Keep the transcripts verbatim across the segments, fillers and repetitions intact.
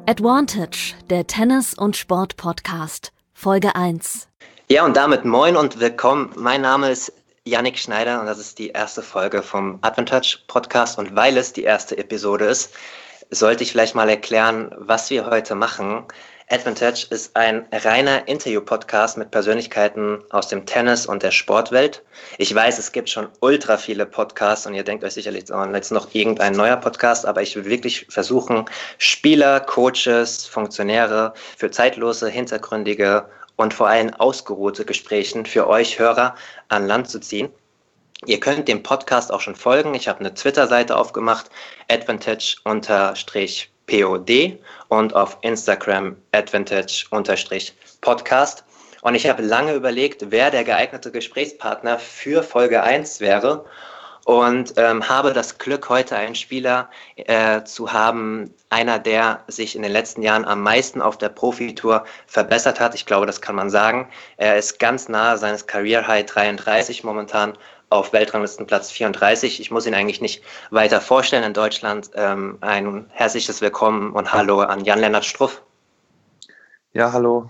Advantage, der Tennis- und Sport-Podcast, Folge eins. Ja, und damit moin und willkommen. Mein Name ist Yannick Schneider und das ist die erste Folge vom Advantage Podcast. Und weil es die erste Episode ist, sollte ich vielleicht mal erklären, was wir heute machen. Advantage ist ein reiner Interview-Podcast mit Persönlichkeiten aus dem Tennis und der Sportwelt. Ich weiß, es gibt schon ultra viele Podcasts und ihr denkt euch sicherlich, oh, jetzt noch irgendein neuer Podcast, aber ich will wirklich versuchen, Spieler, Coaches, Funktionäre für zeitlose, hintergründige und vor allem ausgeruhte Gespräche für euch Hörer an Land zu ziehen. Ihr könnt dem Podcast auch schon folgen. Ich habe eine Twitter-Seite aufgemacht, advantage-pod und auf Instagram advantage-podcast. Und ich habe lange überlegt, wer der geeignete Gesprächspartner für Folge eins wäre und ähm, habe das Glück, heute einen Spieler äh, zu haben, einer, der sich in den letzten Jahren am meisten auf der Profitour verbessert hat. Ich glaube, das kann man sagen. Er ist ganz nahe seines Career High dreiunddreißig momentan auf Weltranglistenplatz vierunddreißig. Ich muss ihn eigentlich nicht weiter vorstellen in Deutschland. Ähm, ein herzliches Willkommen und Hallo an Jan-Lennart Struff. Ja, hallo.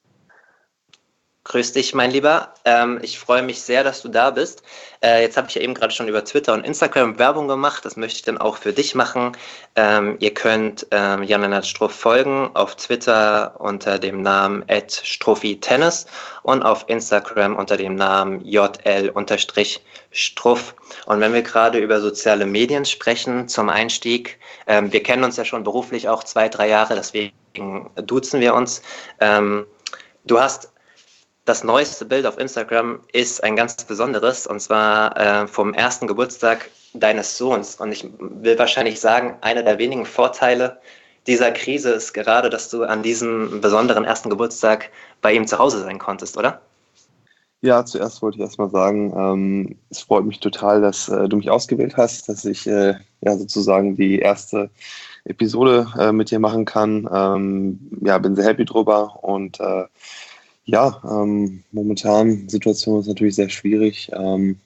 Grüß dich, mein Lieber. Ähm, ich freue mich sehr, dass du da bist. Äh, jetzt habe ich ja eben gerade schon über Twitter und Instagram Werbung gemacht. Das möchte ich dann auch für dich machen. Ähm, ihr könnt ähm, Jan-Lennart Struff folgen auf Twitter unter dem Namen at struffitennis und auf Instagram unter dem Namen j l struff. Und wenn wir gerade über soziale Medien sprechen zum Einstieg, ähm, wir kennen uns ja schon beruflich auch zwei, drei Jahre, deswegen duzen wir uns. Ähm, du hast Das neueste Bild auf Instagram ist ein ganz besonderes, und zwar äh, vom ersten Geburtstag deines Sohns. Und ich will wahrscheinlich sagen, einer der wenigen Vorteile dieser Krise ist gerade, dass du an diesem besonderen ersten Geburtstag bei ihm zu Hause sein konntest, oder? Ja, zuerst wollte ich erstmal sagen, ähm, es freut mich total, dass äh, du mich ausgewählt hast, dass ich äh, ja sozusagen die erste Episode äh, mit dir machen kann. Ähm, ja, bin sehr happy drüber und äh, Ja, ähm, momentan die Situation ist natürlich sehr schwierig. Ähm,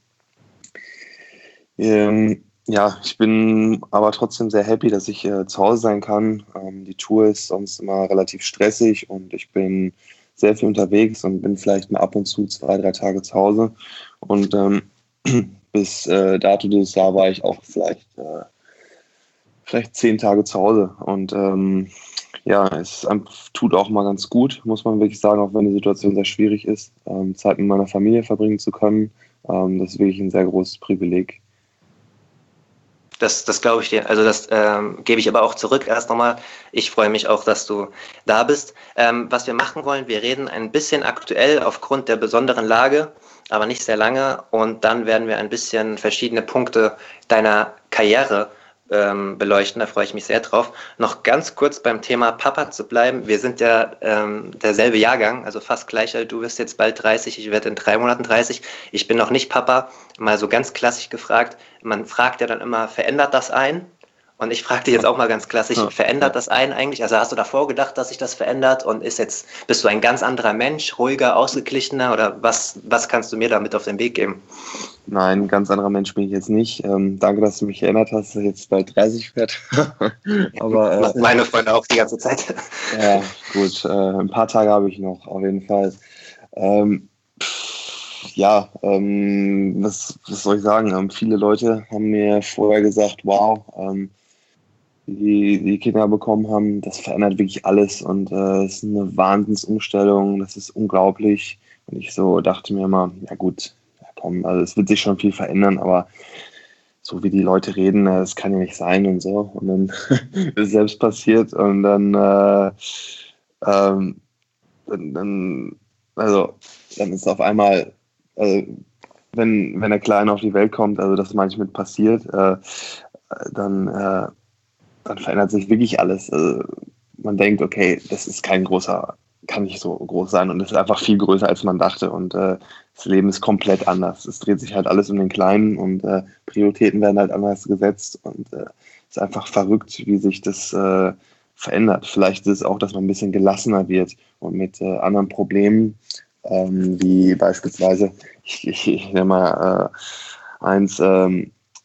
ähm, ja, ich bin aber trotzdem sehr happy, dass ich äh, zu Hause sein kann. Ähm, die Tour ist sonst immer relativ stressig und ich bin sehr viel unterwegs und bin vielleicht mal ab und zu zwei, drei Tage zu Hause. Und ähm, bis äh, dato dieses Jahr war ich auch vielleicht, äh, vielleicht zehn Tage zu Hause. Und ähm, Ja, es tut auch mal ganz gut, muss man wirklich sagen, auch wenn die Situation sehr schwierig ist, ähm, Zeit mit meiner Familie verbringen zu können. Ähm, das ist wirklich ein sehr großes Privileg. Das, das glaube ich dir. Also das ähm, gebe ich aber auch zurück erst nochmal. Ich freue mich auch, dass du da bist. Ähm, was wir machen wollen, wir reden ein bisschen aktuell aufgrund der besonderen Lage, aber nicht sehr lange. Und dann werden wir ein bisschen verschiedene Punkte deiner Karriere ähm, beleuchten. Da freue ich mich sehr drauf. Noch ganz kurz beim Thema Papa zu bleiben. Wir sind ja ähm, derselbe Jahrgang, also fast gleich alt. Du wirst jetzt bald dreißig, ich werde in drei Monaten dreißig. Ich bin noch nicht Papa. Mal so ganz klassisch gefragt. Man fragt ja dann immer, verändert das einen? Und ich frage dich jetzt auch mal ganz klassisch, verändert das einen eigentlich? Also hast du davor gedacht, dass sich das verändert und ist jetzt, bist du ein ganz anderer Mensch, ruhiger, ausgeglichener oder was, was kannst du mir damit auf den Weg geben? Nein, ein ganz anderer Mensch bin ich jetzt nicht. Ähm, danke, dass du mich erinnert hast, dass ich jetzt bald dreißig werde. Aber äh, meine Freunde auch die ganze Zeit. Ja, gut, äh, ein paar Tage habe ich noch, auf jeden Fall. Ähm, Ja, ähm, was, was soll ich sagen? Ähm, viele Leute haben mir vorher gesagt, wow, ähm, die, die Kinder bekommen haben, das verändert wirklich alles und äh, es ist eine Wahnsinnsumstellung, das ist unglaublich. Und ich so dachte mir immer, ja gut, ja komm, also es wird sich schon viel verändern, aber so wie die Leute reden, äh, das kann ja nicht sein und so. Und dann ist es selbst passiert und dann, äh, ähm, dann, dann, also dann ist auf einmal, also, wenn, wenn der Kleine auf die Welt kommt, also das manchmal passiert, äh, dann, äh, dann verändert sich wirklich alles. Also, man denkt, okay, das ist kein großer, kann nicht so groß sein und es ist einfach viel größer, als man dachte und äh, das Leben ist komplett anders. Es dreht sich halt alles um den Kleinen und äh, Prioritäten werden halt anders gesetzt und äh, es ist einfach verrückt, wie sich das äh, verändert. Vielleicht ist es auch, dass man ein bisschen gelassener wird und mit äh, anderen Problemen, ähm, wie beispielsweise, ich, ich, ich nenne mal äh, eins, ähm,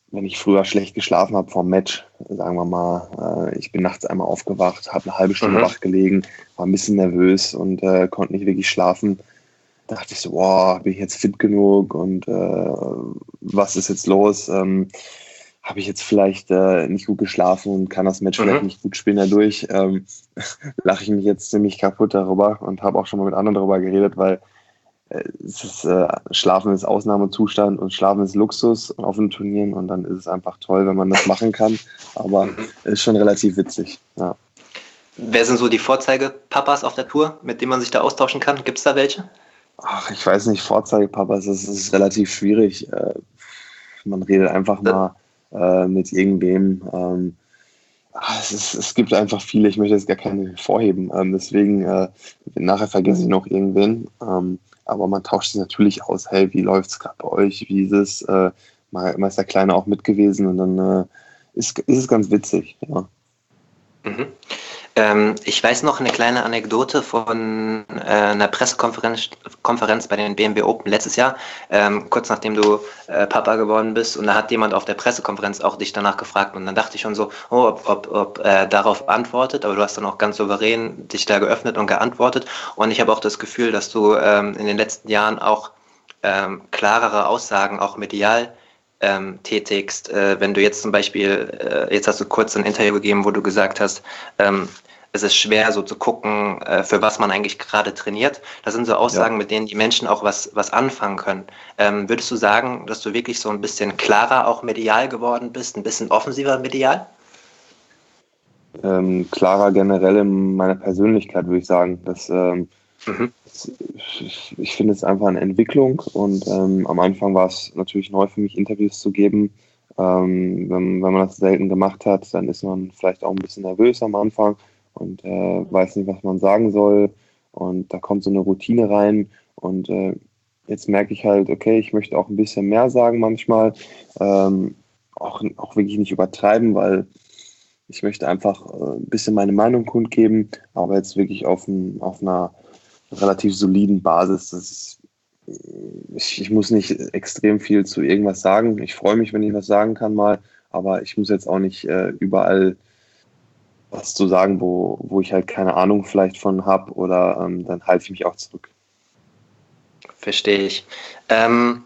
wenn ich früher schlecht geschlafen habe vor dem Match, sagen wir mal, äh, ich bin nachts einmal aufgewacht, habe eine halbe Stunde Mhm. wach gelegen, war ein bisschen nervös und äh, konnte nicht wirklich schlafen. Da dachte ich so, boah, bin ich jetzt fit genug und äh, was ist jetzt los? Ähm, habe ich jetzt vielleicht äh, nicht gut geschlafen und kann das Match Mhm. vielleicht nicht gut spielen dadurch? Ähm, lache ich mich jetzt ziemlich kaputt darüber und habe auch schon mal mit anderen darüber geredet, weil äh, es ist, äh, Schlafen ist Ausnahmezustand und Schlafen ist Luxus auf den Turnieren und dann ist es einfach toll, wenn man das machen kann. Aber Mhm. es ist schon relativ witzig, ja. Wer sind so die Vorzeigepapas auf der Tour, mit denen man sich da austauschen kann? Gibt es da welche? Ach, ich weiß nicht, Vorzeigepapas, das ist relativ schwierig. Äh, man redet einfach mal äh, mit irgendwem. Ähm, ach, es, ist, es gibt einfach viele, ich möchte jetzt gar keine hervorheben. Ähm, deswegen, äh, nachher vergesse ich noch irgendwen. Ähm, aber man tauscht sich natürlich aus, hey, wie läuft es gerade bei euch? Wie ist es? Äh, mal, mal ist der Kleine auch mit gewesen und dann äh, ist, ist es ganz witzig, ja. Mhm. Ähm, ich weiß noch eine kleine Anekdote von äh, einer Pressekonferenz Konferenz bei den B M W Open letztes Jahr, ähm, kurz nachdem du äh, Papa geworden bist. Und da hat jemand auf der Pressekonferenz auch dich danach gefragt. Und dann dachte ich schon so, oh, ob, ob, ob äh, darauf antwortet. Aber du hast dann auch ganz souverän dich da geöffnet und geantwortet. Und ich habe auch das Gefühl, dass du ähm, in den letzten Jahren auch ähm, klarere Aussagen, auch medial, ähm, tätigst. Äh, wenn du jetzt zum Beispiel, äh, jetzt hast du kurz ein Interview gegeben, wo du gesagt hast, ähm, es ist schwer so zu gucken, äh, für was man eigentlich gerade trainiert. Das sind so Ja. Aussagen, mit denen die Menschen auch was, was anfangen können. Ähm, würdest du sagen, dass du wirklich so ein bisschen klarer auch medial geworden bist, ein bisschen offensiver medial? Ähm, klarer generell in meiner Persönlichkeit, würde ich sagen. Das, ähm, Mhm. ich, ich finde es einfach eine Entwicklung und ähm, am Anfang war es natürlich neu für mich, Interviews zu geben. Ähm, wenn, wenn man das selten gemacht hat, dann ist man vielleicht auch ein bisschen nervös am Anfang und äh, weiß nicht, was man sagen soll. Und da kommt so eine Routine rein und äh, jetzt merke ich halt, okay, ich möchte auch ein bisschen mehr sagen manchmal. Ähm, auch, auch wirklich nicht übertreiben, weil ich möchte einfach äh, ein bisschen meine Meinung kundgeben, aber jetzt wirklich auf, ein, auf einer relativ soliden Basis. Das ist, ich, ich muss nicht extrem viel zu irgendwas sagen. Ich freue mich, wenn ich was sagen kann mal, aber ich muss jetzt auch nicht äh, überall was zu sagen, wo, wo ich halt keine Ahnung vielleicht von habe oder ähm, dann halte ich mich auch zurück. Verstehe ich. Ähm,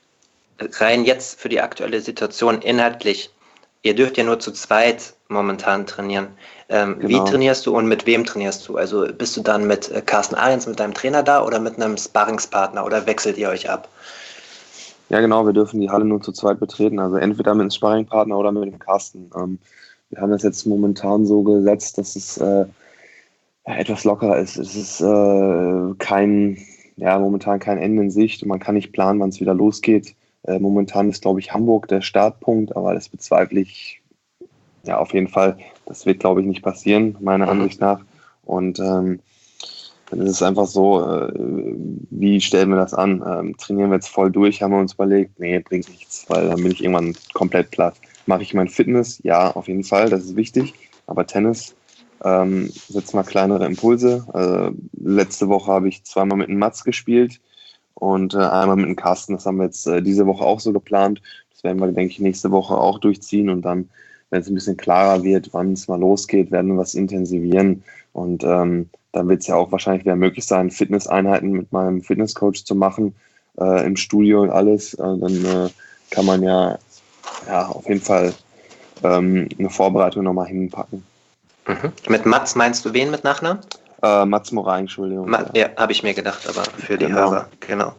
rein jetzt für die aktuelle Situation inhaltlich. Ihr dürft ja nur zu zweit momentan trainieren. Ähm, wie Genau. trainierst du und mit wem trainierst du? Also bist du dann mit äh, Carsten Ahrens, mit deinem Trainer da oder mit einem Sparringspartner oder wechselt ihr euch ab? Ja, genau, wir dürfen die Halle nur zu zweit betreten, also entweder mit einem Sparringpartner oder mit dem Carsten. Ähm, wir haben das jetzt momentan so gesetzt, dass es äh, ja, etwas lockerer ist. Es ist äh, kein, ja, momentan kein Ende in Sicht. Man kann nicht planen, wann es wieder losgeht. Äh, momentan ist, glaube ich, Hamburg der Startpunkt, aber das bezweifle ich ja auf jeden Fall. Das wird, glaube ich, nicht passieren, meiner Mhm. Ansicht nach. Und ähm, dann ist es einfach so, äh, wie stellen wir das an? Ähm, trainieren wir jetzt voll durch, haben wir uns überlegt, nee, bringt nichts, weil dann bin ich irgendwann komplett platt. Mache ich mein Fitness? Ja, auf jeden Fall, das ist wichtig. Aber Tennis ähm, setzt mal kleinere Impulse. Äh, letzte Woche habe ich zweimal mit dem Mats gespielt und äh, einmal mit dem Carsten. Das haben wir jetzt äh, diese Woche auch so geplant. Das werden wir, denke ich, nächste Woche auch durchziehen und dann, wenn es ein bisschen klarer wird, wann es mal losgeht, werden wir was intensivieren. Und ähm, dann wird es ja auch wahrscheinlich wieder möglich sein, Fitnesseinheiten mit meinem Fitnesscoach zu machen, äh, im Studio und alles. Äh, dann äh, kann man ja, ja auf jeden Fall ähm, eine Vorbereitung nochmal hinpacken. Mhm. Mit Mats meinst du wen mit Nachnamen? Äh, Mats Moray, Entschuldigung. Ma Ja. ja, habe ich mir gedacht, aber für die Genau. Hörer, genau.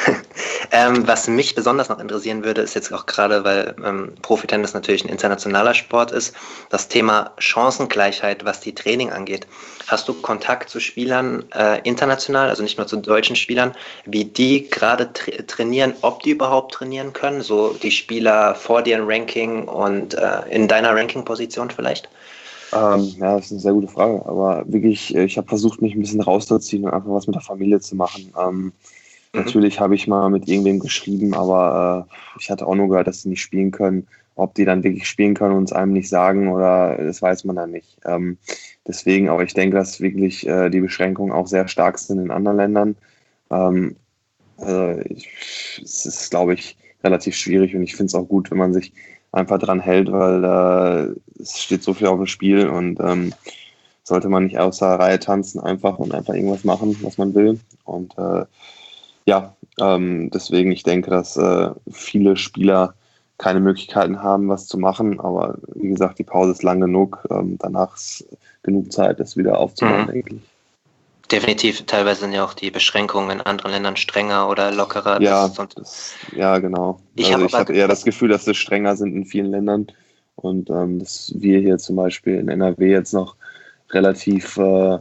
ähm, was mich besonders noch interessieren würde, ist jetzt auch gerade, weil ähm, Profitennis natürlich ein internationaler Sport ist, das Thema Chancengleichheit, was die Training angeht. Hast du Kontakt zu Spielern äh, international, also nicht nur zu deutschen Spielern, wie die gerade tra trainieren, ob die überhaupt trainieren können? So die Spieler vor dir im Ranking und äh, in deiner Ranking-Position vielleicht? Ähm, ja, das ist eine sehr gute Frage. Aber wirklich, äh, ich habe versucht, mich ein bisschen rauszuziehen und einfach was mit der Familie zu machen. Ähm, Mhm. natürlich habe ich mal mit irgendwem geschrieben, aber äh, ich hatte auch nur gehört, dass sie nicht spielen können. Ob die dann wirklich spielen können und es einem nicht sagen oder das weiß man dann nicht. Ähm, deswegen, aber ich denke, dass wirklich äh, die Beschränkungen auch sehr stark sind in anderen Ländern. Ähm, also ich, es ist, glaube ich, relativ schwierig und ich finde es auch gut, wenn man sich einfach dran hält, weil äh, es steht so viel auf dem Spiel und ähm, sollte man nicht außer Reihe tanzen einfach und einfach irgendwas machen, was man will. Und äh, ja, ähm, deswegen, ich denke, dass äh, viele Spieler keine Möglichkeiten haben, was zu machen. Aber wie gesagt, die Pause ist lang genug. Ähm, danach ist genug Zeit, das wieder aufzubauen, Mhm. denke ich. Definitiv, teilweise sind ja auch die Beschränkungen in anderen Ländern strenger oder lockerer. Ja, Das, sonst das, ja, genau. ich Also habe ich aber habe eher das Gefühl, dass es strenger sind in vielen Ländern und ähm, dass wir hier zum Beispiel in N R W jetzt noch relativ, äh,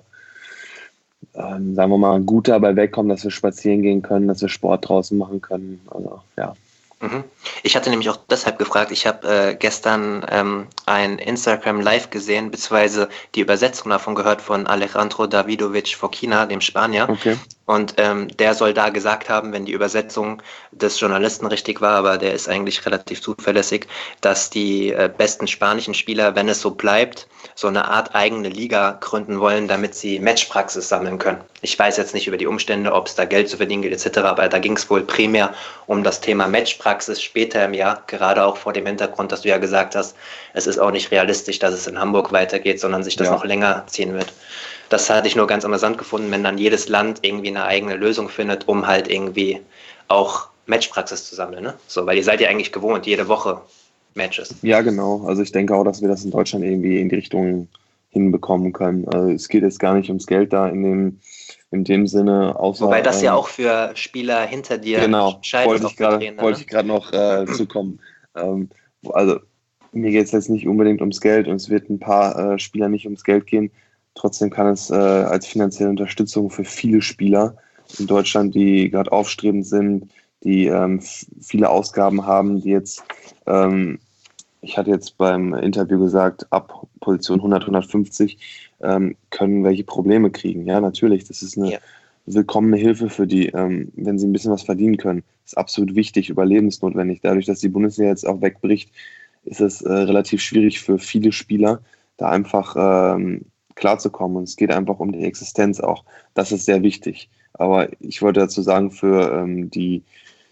ähm, sagen wir mal, gut dabei wegkommen, dass wir spazieren gehen können, dass wir Sport draußen machen können. Also ja. Mhm. Ich hatte nämlich auch deshalb gefragt, ich habe äh, gestern ähm, ein Instagram Live gesehen, beziehungsweise die Übersetzung davon gehört von Alejandro Davidovich Fokina, dem Spanier. Okay. Und ähm, der soll da gesagt haben, wenn die Übersetzung des Journalisten richtig war, aber der ist eigentlich relativ zuverlässig, dass die äh, besten spanischen Spieler, wenn es so bleibt, so eine Art eigene Liga gründen wollen, damit sie Matchpraxis sammeln können. Ich weiß jetzt nicht über die Umstände, ob es da Geld zu verdienen gilt et cetera, aber da ging es wohl primär um das Thema Matchpraxis später im Jahr, gerade auch vor dem Hintergrund, dass du ja gesagt hast, es ist auch nicht realistisch, dass es in Hamburg weitergeht, sondern sich das Ja. noch länger ziehen wird. Das hatte ich nur ganz amüsant gefunden, wenn dann jedes Land irgendwie eine eigene Lösung findet, um halt irgendwie auch Matchpraxis zu sammeln. Ne? So, weil ihr seid ja eigentlich gewohnt, jede Woche Matches. Ja, genau. Also ich denke auch, dass wir das in Deutschland irgendwie in die Richtung hinbekommen können. Also es geht jetzt gar nicht ums Geld da in dem, in dem Sinne, außer. Wobei das ja ähm, auch für Spieler hinter dir Genau, entscheidend wollte ist, ich auch für gerade Trainer. wollte Ne? ich gerade noch äh, zukommen. Ähm, also mir geht es jetzt nicht unbedingt ums Geld und es wird ein paar äh, Spieler nicht ums Geld gehen. Trotzdem kann es äh, als finanzielle Unterstützung für viele Spieler in Deutschland, die gerade aufstrebend sind, die ähm, f- viele Ausgaben haben, die jetzt, ähm, ich hatte jetzt beim Interview gesagt, ab Position hundert, hundertfünfzig ähm, können welche Probleme kriegen. Ja, natürlich, das ist eine Ja. willkommene Hilfe für die, ähm, wenn sie ein bisschen was verdienen können. Das ist absolut wichtig, überlebensnotwendig. Dadurch, dass die Bundesliga jetzt auch wegbricht, ist es äh, relativ schwierig für viele Spieler, da einfach ähm, klarzukommen. Und es geht einfach um die Existenz auch. Das ist sehr wichtig. Aber ich wollte dazu sagen, für ähm, die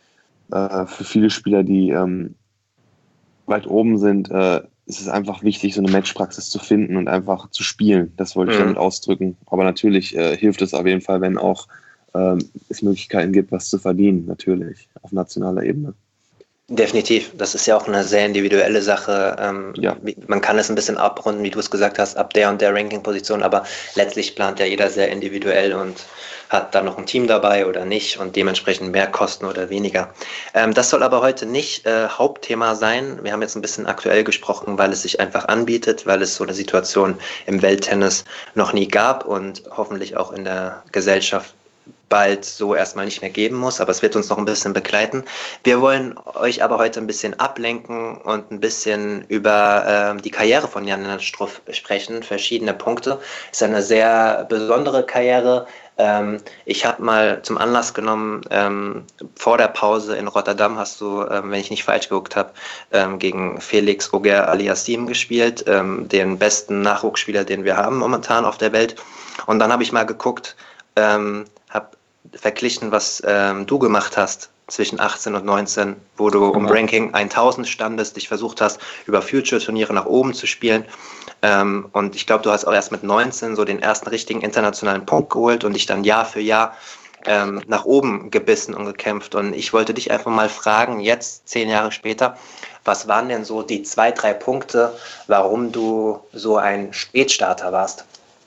äh, für viele Spieler, die ähm, weit oben sind, äh, ist es einfach wichtig, so eine Matchpraxis zu finden und einfach zu spielen. Das wollte ich Mhm. damit ausdrücken. Aber natürlich äh, hilft es auf jeden Fall, wenn auch ähm, es Möglichkeiten gibt, was zu verdienen, natürlich, auf nationaler Ebene. Definitiv. Das ist ja auch eine sehr individuelle Sache. Ähm, Ja. wie- Man kann es ein bisschen abrunden, wie du es gesagt hast, ab der und der Ranking-Position, aber letztlich plant ja jeder sehr individuell und hat dann noch ein Team dabei oder nicht und dementsprechend mehr Kosten oder weniger. Ähm, das soll aber heute nicht äh, Hauptthema sein. Wir haben jetzt ein bisschen aktuell gesprochen, weil es sich einfach anbietet, weil es so eine Situation im Welttennis noch nie gab und hoffentlich auch in der Gesellschaft bald so erstmal nicht mehr geben muss, aber es wird uns noch ein bisschen begleiten. Wir wollen euch aber heute ein bisschen ablenken und ein bisschen über ähm, die Karriere von Jan-Lennart Struff sprechen, verschiedene Punkte. Es ist eine sehr besondere Karriere. Ähm, ich habe mal zum Anlass genommen, ähm, vor der Pause in Rotterdam hast du, ähm, wenn ich nicht falsch geguckt habe, ähm, gegen Felix Auger-Aliassime gespielt, ähm, den besten Nachwuchsspieler, den wir haben momentan auf der Welt. Und dann habe ich mal geguckt, ähm, habe verglichen, was ähm, du gemacht hast zwischen achtzehn und neunzehn, wo du um Ja. Ranking tausend standest, dich versucht hast, über Future-Turniere nach oben zu spielen. Ähm, und ich glaube, du hast auch erst mit neunzehn so den ersten richtigen internationalen Punkt geholt und dich dann Jahr für Jahr ähm, nach oben gebissen und gekämpft. Und ich wollte dich einfach mal fragen, jetzt, zehn Jahre später, was waren denn so die zwei, drei Punkte, warum du so ein Spätstarter warst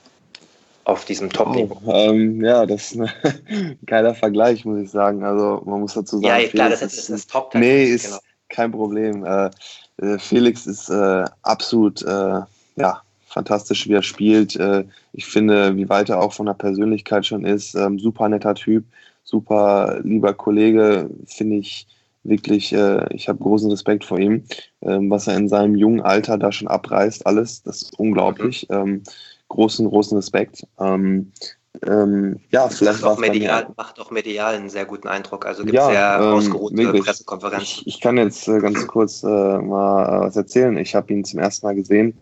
auf diesem Top-Niveau? Oh, ähm, ja, das ist ein geiler Vergleich, muss ich sagen. Also man muss dazu Ja, sagen, klar, das Felix ist, ist, das ist ein- Top-Talent. nee, ist Genau. kein Problem. Äh, äh, Felix ist äh, absolut, äh, ja, fantastisch, wie er spielt. Äh, ich finde, wie weit er auch von der Persönlichkeit schon ist, ähm, super netter Typ, super lieber Kollege, finde ich wirklich, äh, ich habe großen Respekt vor ihm, ähm, was er in seinem jungen Alter da schon abreißt, alles, das ist unglaublich. Mhm. Ähm, großen, großen Respekt. Ähm, ähm, ja, vielleicht Macht war auch es bei medial, mir. macht auch medial einen sehr guten Eindruck. Also gibt Ja, sehr ähm, ausgeruhte wirklich. Pressekonferenzen. Ich, ich kann jetzt äh, ganz kurz äh, mal äh, was erzählen. Ich habe ihn zum ersten Mal gesehen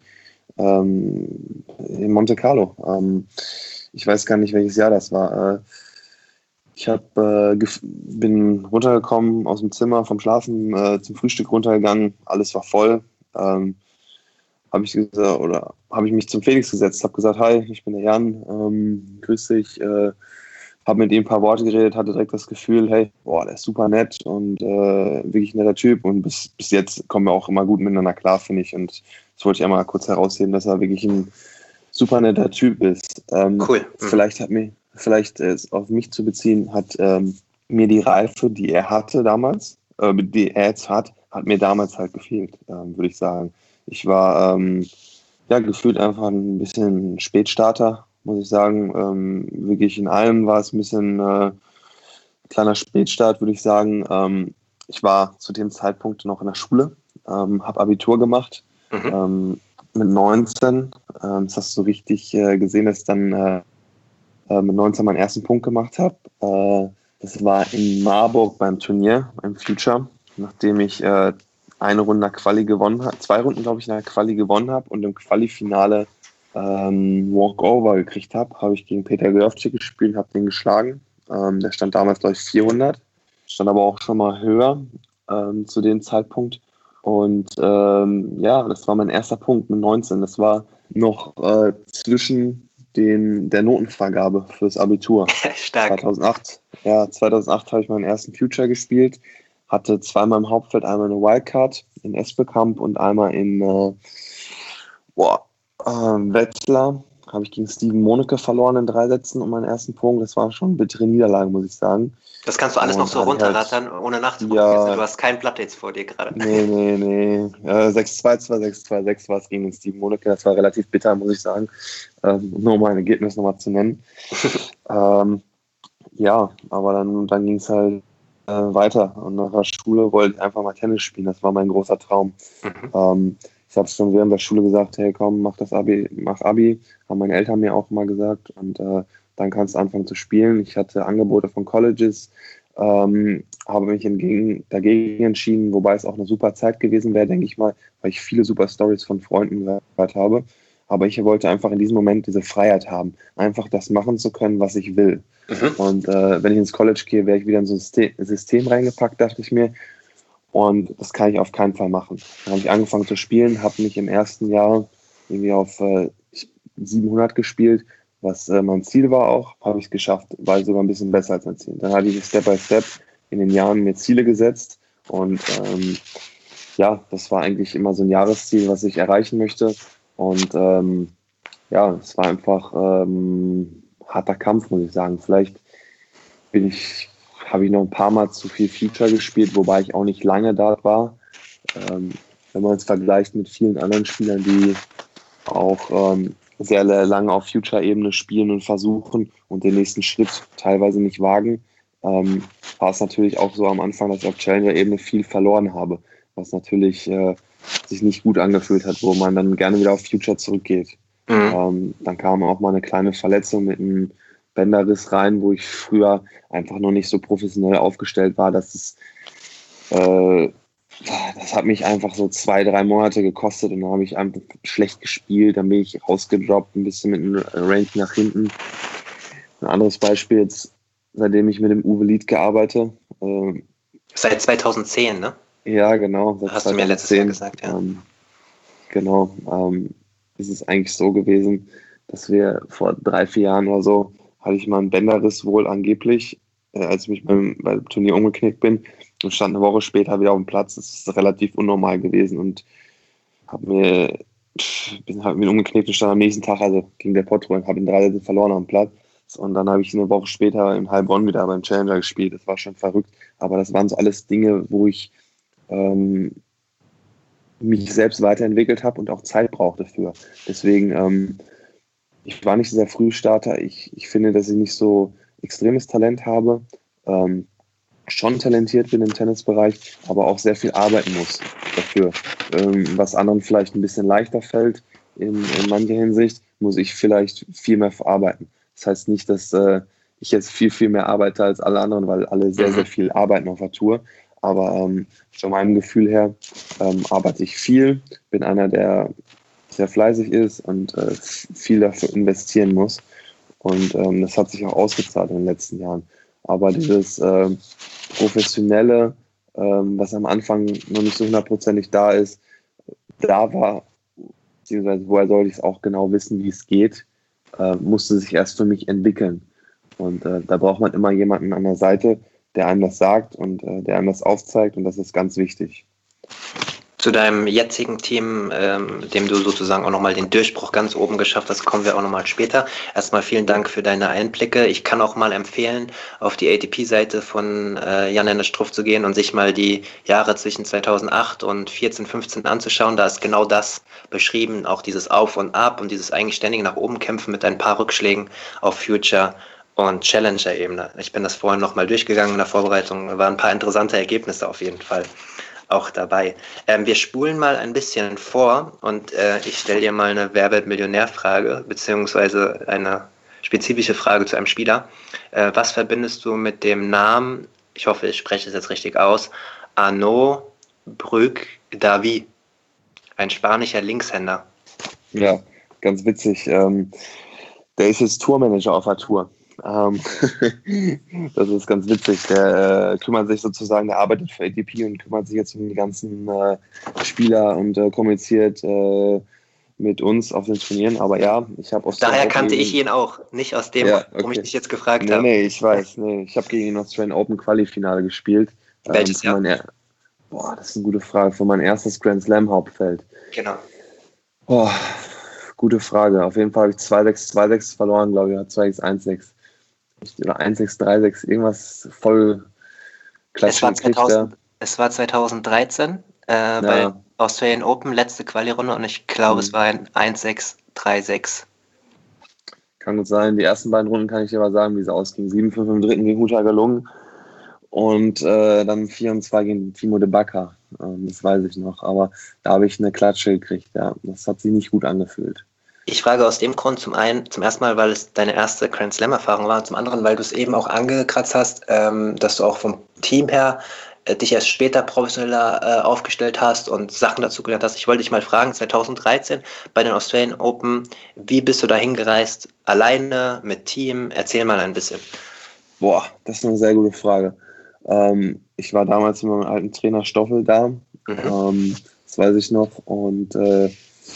ähm, in Monte Carlo. Ähm, ich weiß gar nicht, welches Jahr das war. Äh, Ich hab, äh, gef- bin runtergekommen aus dem Zimmer vom Schlafen, äh, zum Frühstück runtergegangen, alles war voll. Ähm, habe ich gesagt, oder habe ich mich zum Felix gesetzt, habe gesagt, hi, ich bin der Jan, ähm, grüß dich, äh, habe mit ihm ein paar Worte geredet, hatte direkt das Gefühl, hey, boah, der ist super nett und äh, wirklich ein netter Typ und bis, bis jetzt kommen wir auch immer gut miteinander klar, finde ich, und das wollte ich einmal kurz herausheben, dass er wirklich ein super netter Typ ist. Ähm, Cool. Mhm. Vielleicht hat mir, vielleicht äh, es auf mich zu beziehen, hat ähm, mir die Reife, die er hatte damals, äh, die er jetzt hat, hat mir damals halt gefehlt, ähm, würde ich sagen. Ich war ähm, ja gefühlt einfach ein bisschen Spätstarter, muss ich sagen. Ähm, wirklich in allem war es ein bisschen äh, kleiner Spätstart, würde ich sagen. Ähm, ich war zu dem Zeitpunkt noch in der Schule, ähm, habe Abitur gemacht Mhm. ähm, mit neunzehn. Ähm, das hast du richtig äh, gesehen, dass ich dann äh, äh, mit neunzehn meinen ersten Punkt gemacht habe. Äh, das war in Marburg beim Turnier, im Future, nachdem ich äh, eine Runde der Quali gewonnen habe, zwei Runden, glaube ich, in der Quali gewonnen habe und im Quali-Finale ähm, Walkover gekriegt habe, habe ich gegen Peter Görfczyk gespielt, habe den geschlagen. Ähm, der stand damals, glaube ich, vierhundert, stand aber auch schon mal höher ähm, zu dem Zeitpunkt. Und ähm, ja, das war mein erster Punkt mit neunzehn. Das war noch äh, zwischen den, der Notenvergabe fürs Abitur. Stark. zweitausendacht, ja, zweitausendacht habe ich meinen ersten Future gespielt, hatte zweimal im Hauptfeld, einmal eine Wildcard in Esbekamp und einmal in äh, boah, äh, Wetzlar. Habe ich gegen Steven Moneke verloren in drei Sätzen um meinen ersten Punkt. Das war schon eine bittere Niederlage, muss ich sagen. Das kannst du alles noch Und so da hatte ich halt, runterrattern, ohne nachzugucken. ja, Du hast kein Blatt jetzt vor dir gerade. nee, nee, nee. Äh, sechs zwei zwei, sechs zwei sechs war es gegen den Steven Moneke. Das war relativ bitter, muss ich sagen. Ähm, nur um ein Ergebnis nochmal zu nennen. ähm, ja, aber dann, dann ging es halt äh, weiter. Und nach der Schule wollte ich einfach mal Tennis spielen. Das war mein großer Traum. Mhm. Ähm, ich habe schon während der Schule gesagt, hey komm, mach das Abi, mach Abi. Haben meine Eltern mir auch mal gesagt. Und äh, dann kannst du anfangen zu spielen. Ich hatte Angebote von Colleges, ähm, habe mich entgegen, dagegen entschieden, wobei es auch eine super Zeit gewesen wäre, denke ich mal, weil ich viele super Stories von Freunden gehört habe. Aber ich wollte einfach in diesem Moment diese Freiheit haben, einfach das machen zu können, was ich will. Mhm. Und äh, wenn ich ins College gehe, wäre ich wieder in so ein System, System reingepackt, dachte ich mir. Und das kann ich auf keinen Fall machen. Dann habe ich angefangen zu spielen, habe mich im ersten Jahr irgendwie auf äh, siebenhundert gespielt, was äh, mein Ziel war auch, habe ich es geschafft, war ich sogar ein bisschen besser als mein Ziel. Dann habe ich Step by Step in den Jahren mir Ziele gesetzt und ähm, ja, das war eigentlich immer so ein Jahresziel, was ich erreichen möchte. Und ähm, ja, es war einfach ähm, harter Kampf, muss ich sagen. Vielleicht bin ich, habe ich noch ein paar Mal zu viel Future gespielt, wobei ich auch nicht lange da war. Ähm, wenn man es vergleicht mit vielen anderen Spielern, die auch ähm, sehr lange auf Future-Ebene spielen und versuchen und den nächsten Schritt teilweise nicht wagen, ähm, war es natürlich auch so am Anfang, dass ich auf Challenger-Ebene viel verloren habe, was natürlich äh, sich nicht gut angefühlt hat, wo man dann gerne wieder auf Future zurückgeht. Mhm. Ähm, dann kam auch mal eine kleine Verletzung mit einem Bänderriss rein, wo ich früher einfach noch nicht so professionell aufgestellt war, dass es äh, das hat mich einfach so zwei, drei Monate gekostet und dann habe ich einfach schlecht gespielt, dann bin ich rausgedroppt, ein bisschen mit dem Rank nach hinten. Ein anderes Beispiel jetzt, seitdem ich mit dem Uwe Lied gearbeitet. Äh, Seit zweitausendzehn, ne? ja, genau. Seit Hast du mir letztes Jahr gesagt, ja. Ähm, genau. Ähm, ist es eigentlich so gewesen, dass wir vor drei, vier Jahren oder so, hatte ich mal einen Bänderriss wohl angeblich, äh, als ich mich beim, beim Turnier umgeknickt bin und stand eine Woche später wieder auf dem Platz. Das ist relativ unnormal gewesen und habe mir, bin halt mit umgeknickt und stand am nächsten Tag, also gegen der Potro, und habe in drei Sätzen verloren am Platz. Und dann habe ich eine Woche später in Heilbronn wieder beim Challenger gespielt. Das war schon verrückt. Aber das waren so alles Dinge, wo ich ähm, mich selbst weiterentwickelt habe und auch Zeit brauchte für. Deswegen, ähm, ich war nicht dieser Frühstarter. Ich, ich finde, dass ich nicht so extremes Talent habe. Ähm, schon talentiert bin im Tennisbereich, aber auch sehr viel arbeiten muss dafür. Ähm, was anderen vielleicht ein bisschen leichter fällt in, in mancher Hinsicht, muss ich vielleicht viel mehr verarbeiten. Das heißt nicht, dass äh, ich jetzt viel, viel mehr arbeite als alle anderen, weil alle sehr, sehr viel arbeiten auf der Tour. Aber ähm, von meinem Gefühl her ähm, arbeite ich viel, bin einer, der sehr fleißig ist und äh, viel dafür investieren muss. Und ähm, das hat sich auch ausgezahlt in den letzten Jahren. Aber dieses äh, Professionelle, äh, was am Anfang noch nicht so hundertprozentig da ist, da war, beziehungsweise woher sollte ich es auch genau wissen, wie es geht, äh, musste sich erst für mich entwickeln. Und äh, da braucht man immer jemanden an der Seite, der einem das sagt und äh, der einem das aufzeigt, und das ist ganz wichtig. Zu deinem jetzigen Team, ähm, dem du sozusagen auch nochmal den Durchbruch ganz oben geschafft hast, kommen wir auch nochmal später. Erstmal vielen Dank für deine Einblicke. Ich kann auch mal empfehlen, auf die A T P-Seite von äh, Jan-Hennes Struff zu gehen und sich mal die Jahre zwischen zweitausendacht und vierzehn, fünfzehn anzuschauen. Da ist genau das beschrieben, auch dieses Auf und Ab und dieses eigentlich ständige nach oben kämpfen mit ein paar Rückschlägen auf Future und Challenger-Ebene. Ich bin das vorhin nochmal durchgegangen in der Vorbereitung, da waren ein paar interessante Ergebnisse auf jeden Fall auch dabei. Ähm, wir spulen mal ein bisschen vor und äh, ich stelle dir mal eine Wer wird Millionär-Frage, beziehungsweise eine spezifische Frage zu einem Spieler. Äh, was verbindest du mit dem Namen, ich hoffe, ich spreche es jetzt richtig aus, Arnaud Breuck-Davy, ein spanischer Linkshänder? Ja, ganz witzig. Ähm, der ist jetzt Tourmanager auf der Tour. Ähm, das ist ganz witzig. Der äh, kümmert sich sozusagen, der arbeitet für A T P und kümmert sich jetzt um die ganzen äh, Spieler und äh, kommuniziert äh, mit uns auf den Turnieren. Aber ja, ich habe aus Daher kannte ich ihn auch, nicht aus dem, ja, okay. warum ich dich jetzt gefragt nee, habe. Nee, ich weiß. Nee, ich habe gegen ihn Australian Open Quali-Finale gespielt. Welches ähm, Jahr? Boah, das ist eine gute Frage. Für mein erstes Grand Slam Hauptfeld. Genau. Boah, gute Frage. Auf jeden Fall habe ich zwei sechs, zwei sechs verloren, glaube ich. Ja, zwei sechs, eins sechs. Oder eins sechs, drei sechs, irgendwas voll klasse gekriegt. Es war zweitausenddreizehn äh, ja. bei Australian Open, letzte Quali-Runde, und ich glaube, mhm. es war ein eins sechs, drei sechs. Kann gut sein. Die ersten beiden Runden kann ich dir aber sagen, wie es ausging. sieben fünf im dritten gegen Uta gelungen und äh, dann vier und zwei gegen Timo de Backer. Ähm, das weiß ich noch. Aber da habe ich eine Klatsche gekriegt. Ja, das hat sich nicht gut angefühlt. Ich frage aus dem Grund zum einen, zum ersten Mal, weil es deine erste Grand Slam-Erfahrung war, und zum anderen, weil du es eben auch angekratzt hast, ähm, dass du auch vom Team her äh, dich erst später professioneller äh, aufgestellt hast und Sachen dazu gelernt hast. Ich wollte dich mal fragen, zweitausenddreizehn bei den Australian Open, wie bist du da hingereist? Alleine, mit Team? Erzähl mal ein bisschen. Boah, das ist eine sehr gute Frage. Ähm, ich war damals mit meinem alten Trainer Stoffel da, mhm. ähm, das weiß ich noch, und äh,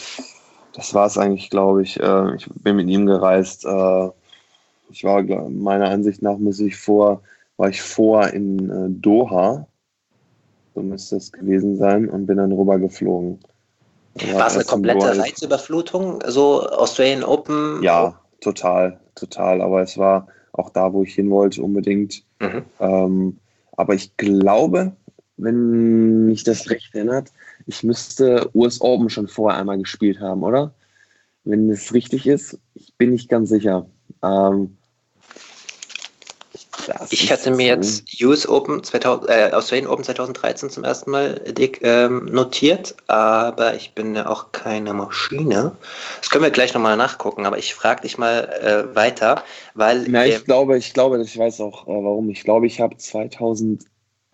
das war es eigentlich, glaube ich. Ich bin mit ihm gereist. Ich war, meiner Ansicht nach, muss ich vor, war ich vor in Doha, so müsste es gewesen sein, und bin dann rüber geflogen. War es eine komplette Reizüberflutung, so Australian Open? Ja, total, total. Aber es war auch da, wo ich hin wollte, unbedingt. Mhm. Ähm, aber ich glaube, wenn mich das recht erinnert, ich müsste U S Open schon vorher einmal gespielt haben, oder? Wenn es richtig ist, ich bin nicht ganz sicher. Ähm, ich hatte mir jetzt U S Open zweitausend, äh, Australian Open zweitausenddreizehn zum ersten Mal ähm, notiert, aber ich bin ja auch keine Maschine. Das können wir gleich nochmal nachgucken, aber ich frage dich mal äh, weiter, weil... Na, ich glaube, ich glaube, ich weiß auch, äh, warum. Ich glaube, ich habe zweitausendelf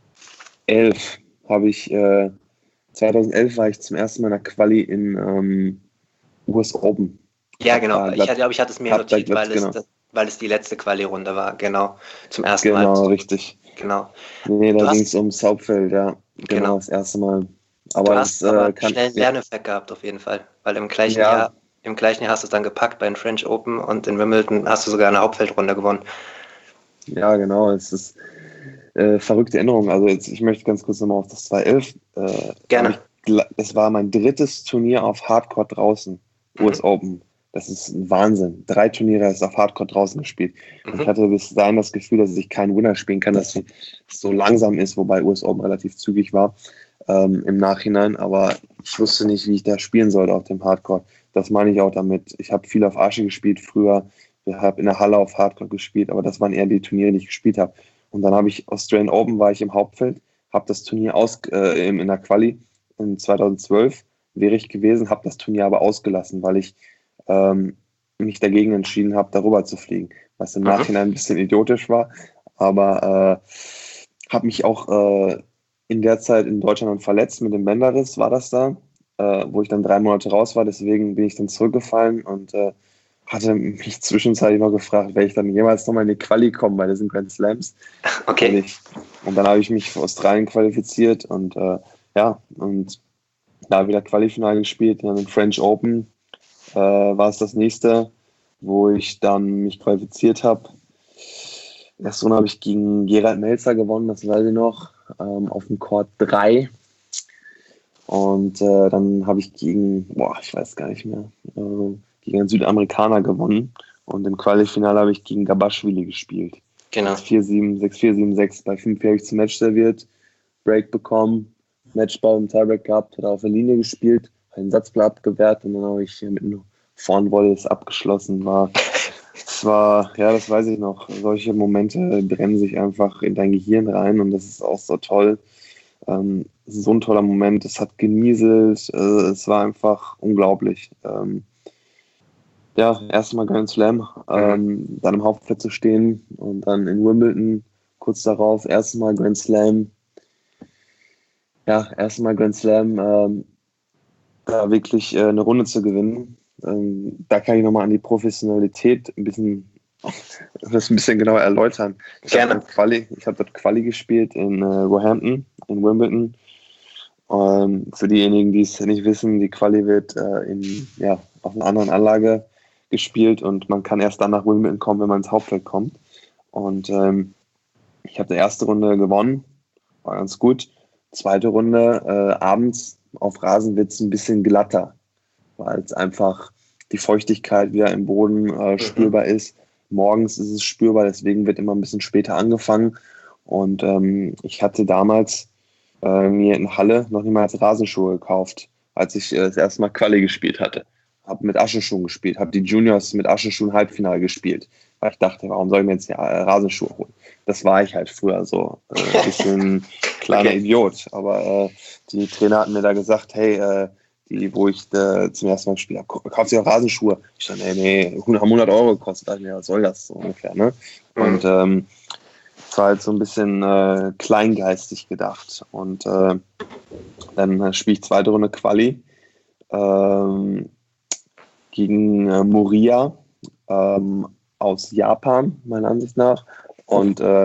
habe ich äh, zweitausendelf war ich zum ersten Mal in der Quali in ähm, U S Open. Ja, genau. Ich glaube, ich hatte es mir notiert, weil es, genau. das, weil es die letzte Quali-Runde war. Genau. Zum ersten genau, Mal. Genau, richtig. Genau. Nee, da ging es ums Hauptfeld, ja. Genau, genau, das erste Mal. Aber du hast das, aber äh, kann, schnell einen Lerneffekt gehabt, auf jeden Fall. Weil im gleichen, ja. Jahr, im gleichen Jahr hast du es dann gepackt bei den French Open und in Wimbledon hast du sogar eine Hauptfeldrunde gewonnen. Ja, genau. Es ist äh, verrückte Erinnerung. Also jetzt, ich möchte ganz kurz nochmal auf das zweitausendelf. Äh, Gerne. Es war mein drittes Turnier auf Hardcore draußen, mhm. U S Open. Das ist ein Wahnsinn. Drei Turniere ist auf Hardcore draußen gespielt. Mhm. Ich hatte bis dahin das Gefühl, dass ich keinen Winner spielen kann, dass es so langsam ist, wobei U S Open relativ zügig war ähm, im Nachhinein. Aber ich wusste nicht, wie ich da spielen sollte auf dem Hardcore. Das meine ich auch damit. Ich habe viel auf Asche gespielt früher. Ich habe in der Halle auf Hardcore gespielt, aber das waren eher die Turniere, die ich gespielt habe. Und dann habe ich Australian Open, war ich im Hauptfeld, habe das Turnier aus, äh, in der Quali in zweitausendzwölf wäre ich gewesen, habe das Turnier aber ausgelassen, weil ich ähm, mich dagegen entschieden habe, darüber zu fliegen, was im mhm. Nachhinein ein bisschen idiotisch war, aber äh, habe mich auch äh, in der Zeit in Deutschland verletzt, mit dem Bänderriss war das da, äh, wo ich dann drei Monate raus war, deswegen bin ich dann zurückgefallen und äh, hatte mich zwischenzeitlich noch gefragt, werde ich dann jemals nochmal in die Quali kommen bei diesen Grand Slams. Okay. Und, ich, und dann habe ich mich für Australien qualifiziert und äh, ja, und da wieder Qualifinale gespielt, dann im French Open äh, war es das nächste, wo ich dann mich qualifiziert habe. Erste Runde habe ich gegen Gerald Melzer gewonnen, das weiß ich noch, ähm, auf dem Court drei. Und äh, dann habe ich gegen, boah, ich weiß gar nicht mehr, äh, gegen einen Südamerikaner gewonnen. Und im Qualifinale habe ich gegen Gabashvili gespielt. Genau. vier sieben, sechs vier, sieben sechs. Bei fünf habe ich zum Match serviert, Break bekommen, Matchball im Tiebreak gehabt, hat auf der Linie gespielt, einen Satzball abgewehrt und dann habe ich mit einem Vornvolley abgeschlossen. War, das war, ja, das weiß ich noch. Solche Momente brennen sich einfach in dein Gehirn rein und das ist auch so toll. Ähm, so ein toller Moment. Es hat genieselt, äh, es war einfach unglaublich. Ähm, ja, erstmal Grand Slam, ähm, mhm. dann im Hauptfeld zu stehen und dann in Wimbledon kurz darauf erstmal Grand Slam. Ja, erstmal Grand Slam, ähm, da wirklich äh, eine Runde zu gewinnen. Ähm, da kann ich nochmal an die Professionalität ein bisschen, das ein bisschen genauer erläutern. Ich habe dort Quali, ich hab dort Quali gespielt in äh, Roehampton, in Wimbledon. Ähm, für diejenigen, die es nicht wissen, die Quali wird äh, in, ja, auf einer anderen Anlage gespielt und man kann erst dann nach Wimbledon kommen, wenn man ins Hauptfeld kommt. Und ähm, ich habe die erste Runde gewonnen, war ganz gut. Zweite Runde äh, abends auf Rasen wird es ein bisschen glatter, weil es einfach die Feuchtigkeit wieder im Boden äh, spürbar mhm. ist. Morgens ist es spürbar, deswegen wird immer ein bisschen später angefangen. Und ähm, ich hatte damals äh, mir in Halle noch niemals Rasenschuhe gekauft, als ich äh, das erste Mal Quali gespielt hatte. Habe mit Aschenschuhen gespielt, habe die Juniors mit Aschenschuhen Halbfinale gespielt, weil ich dachte, warum soll ich mir jetzt ja Rasenschuhe holen? Das war ich halt früher so, äh, ein bisschen kleiner okay. Idiot. Aber äh, die Trainer hatten mir da gesagt, hey, äh, die, wo ich äh, zum ersten Mal gespielt habe, kaufst du ja Rasenschuhe? Ich dachte, nee, nee, hundert Euro gekostet. Da dachte ich mir, was soll das so ungefähr, ne? Mhm. Und ähm, es war halt so ein bisschen äh, kleingeistig gedacht. Und äh, dann äh, spiele ich zweite Runde Quali ähm, gegen äh, Moria ähm, aus Japan, meiner Ansicht nach. Und äh,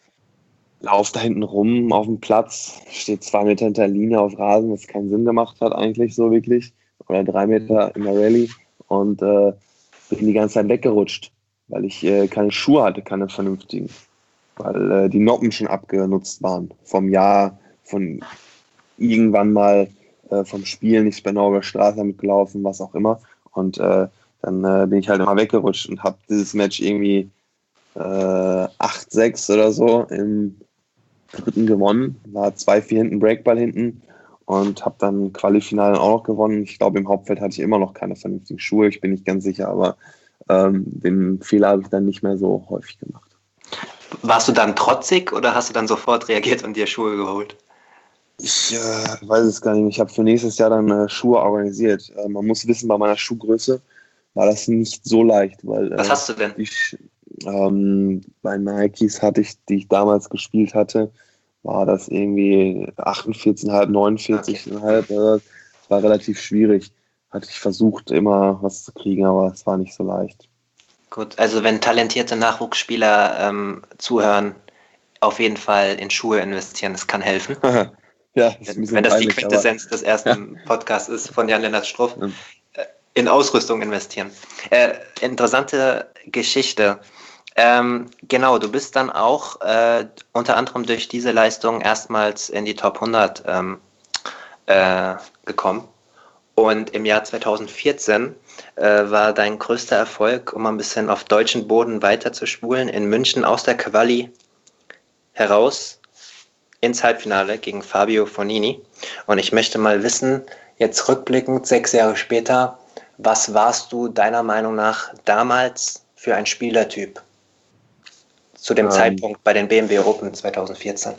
lauf da hinten rum auf dem Platz, steht zwei Meter hinter der Linie auf Rasen, was keinen Sinn gemacht hat eigentlich so wirklich. Oder drei Meter in der Rallye. Und äh, bin die ganze Zeit weggerutscht, weil ich äh, keine Schuhe hatte, keine vernünftigen. Weil äh, die Noppen schon abgenutzt waren. Vom Jahr, von irgendwann mal äh, vom Spielen, ich bin über Straße mitgelaufen, was auch immer. Und äh, dann äh, bin ich halt immer weggerutscht und habe dieses Match irgendwie äh, acht sechs oder so im dritten gewonnen. War zwei vier hinten, Breakball hinten und habe dann Qualifinale auch noch gewonnen. Ich glaube, im Hauptfeld hatte ich immer noch keine vernünftigen Schuhe. Ich bin nicht ganz sicher, aber ähm, den Fehler habe ich dann nicht mehr so häufig gemacht. Warst du dann trotzig oder hast du dann sofort reagiert und dir Schuhe geholt? Ich äh, weiß es gar nicht. Ich habe für nächstes Jahr dann äh, Schuhe organisiert. Äh, man muss wissen, bei meiner Schuhgröße war das nicht so leicht. Weil, äh, Was hast du denn? Ich, ähm, bei Nikes hatte ich, die ich damals gespielt hatte, war das irgendwie achtundvierzig Komma fünf, neunundvierzig Komma fünf. Okay. Äh, das war relativ schwierig. Hatte ich versucht, immer was zu kriegen, aber es war nicht so leicht. Gut, also wenn talentierte Nachwuchsspieler ähm, zuhören, auf jeden Fall in Schuhe investieren, das kann helfen. Ja, das wenn, wenn das peinlich, die Quintessenz des ersten ja. Podcasts ist von Jan-Lennart Struff, ja. in Ausrüstung investieren. Äh, interessante Geschichte. Ähm, genau, du bist dann auch äh, unter anderem durch diese Leistung erstmals in die Top hundert ähm, äh, gekommen. Und im Jahr zweitausendvierzehn äh, war dein größter Erfolg, um ein bisschen auf deutschen Boden weiterzuspulen, in München aus der Quali heraus ins Halbfinale gegen Fabio Fognini. Und ich möchte mal wissen, jetzt rückblickend, sechs Jahre später, was warst du deiner Meinung nach damals für ein Spielertyp zu dem ähm, Zeitpunkt bei den B M W Open zweitausendvierzehn?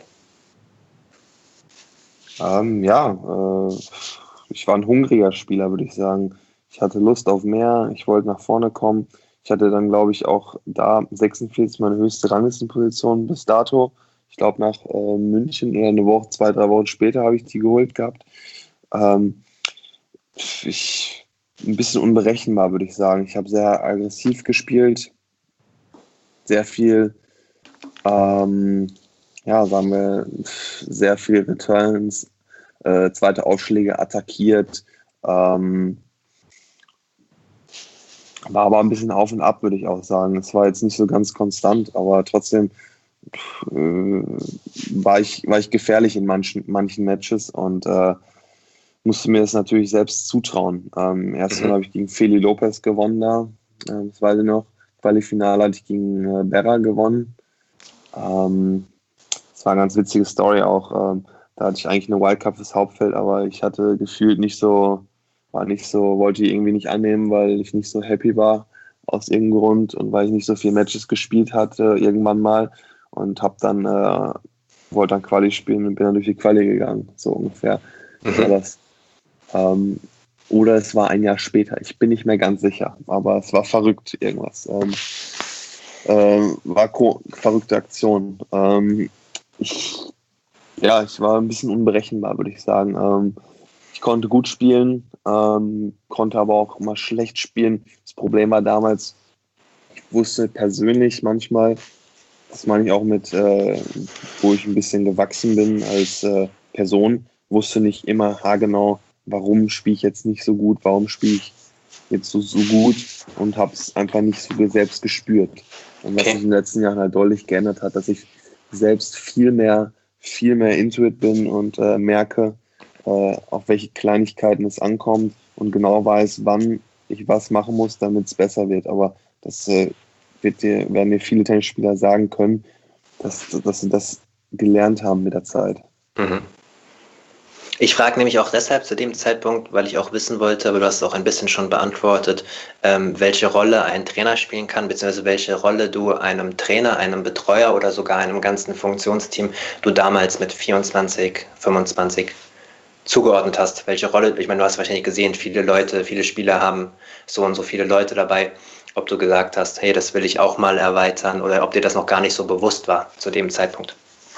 Ähm, ja, äh, ich war ein hungriger Spieler, würde ich sagen. Ich hatte Lust auf mehr, ich wollte nach vorne kommen. Ich hatte dann, glaube ich, auch da sechsundvierzig meine höchste Ranglistenposition bis dato. Ich glaube, nach äh, München oder eine Woche, zwei, drei Wochen später habe ich die geholt gehabt. Ähm, ich ein bisschen unberechenbar, würde ich sagen. Ich habe sehr aggressiv gespielt, sehr viel, ähm, ja, sagen wir, sehr viel Returns, äh, zweite Aufschläge attackiert, ähm, war aber ein bisschen auf und ab, würde ich auch sagen. Es war jetzt nicht so ganz konstant, aber trotzdem äh, war, ich, war ich gefährlich in manchen, manchen Matches und äh, musste mir das natürlich selbst zutrauen. Ähm, erst Mhm. habe ich gegen Feli Lopez gewonnen da, äh, das weiß ich noch. Qualifinale hatte ich gegen äh, Berra gewonnen. Ähm, das war eine ganz witzige Story auch. Ähm, da hatte ich eigentlich eine Wildcard fürs Hauptfeld, aber ich hatte gefühlt nicht so, war nicht so, wollte die irgendwie nicht annehmen, weil ich nicht so happy war aus irgendeinem Grund und weil ich nicht so viele Matches gespielt hatte irgendwann mal und habe dann äh, wollte dann Quali spielen und bin dann durch die Quali gegangen, so ungefähr war Mhm. das. Ähm, oder es war ein Jahr später, ich bin nicht mehr ganz sicher, aber es war verrückt irgendwas. Ähm, ähm, war ko- verrückte Aktion. Ähm, ich, ja, ich war ein bisschen unberechenbar, würde ich sagen. Ähm, ich konnte gut spielen, ähm, konnte aber auch mal schlecht spielen. Das Problem war damals, ich wusste persönlich manchmal, das meine ich auch mit, äh, wo ich ein bisschen gewachsen bin als äh, Person, wusste nicht immer haargenau, warum spiele ich jetzt nicht so gut, warum spiele ich jetzt so, so gut und habe es einfach nicht so selbst gespürt. Und was sich Okay. in den letzten Jahren halt deutlich geändert hat, dass ich selbst viel mehr, viel mehr into it bin und äh, merke, äh, auf welche Kleinigkeiten es ankommt und genau weiß, wann ich was machen muss, damit es besser wird. Aber das äh, wird dir, werden dir viele Tennisspieler sagen können, dass, dass sie das gelernt haben mit der Zeit. Mhm. Ich frage nämlich auch deshalb zu dem Zeitpunkt, weil ich auch wissen wollte, aber du hast es auch ein bisschen schon beantwortet, ähm, welche Rolle ein Trainer spielen kann, beziehungsweise welche Rolle du einem Trainer, einem Betreuer oder sogar einem ganzen Funktionsteam du damals mit vierundzwanzig, fünfundzwanzig zugeordnet hast. Welche Rolle, ich meine, du hast wahrscheinlich gesehen, viele Leute, viele Spieler haben so und so viele Leute dabei, ob du gesagt hast, hey, das will ich auch mal erweitern oder ob dir das noch gar nicht so bewusst war zu dem Zeitpunkt.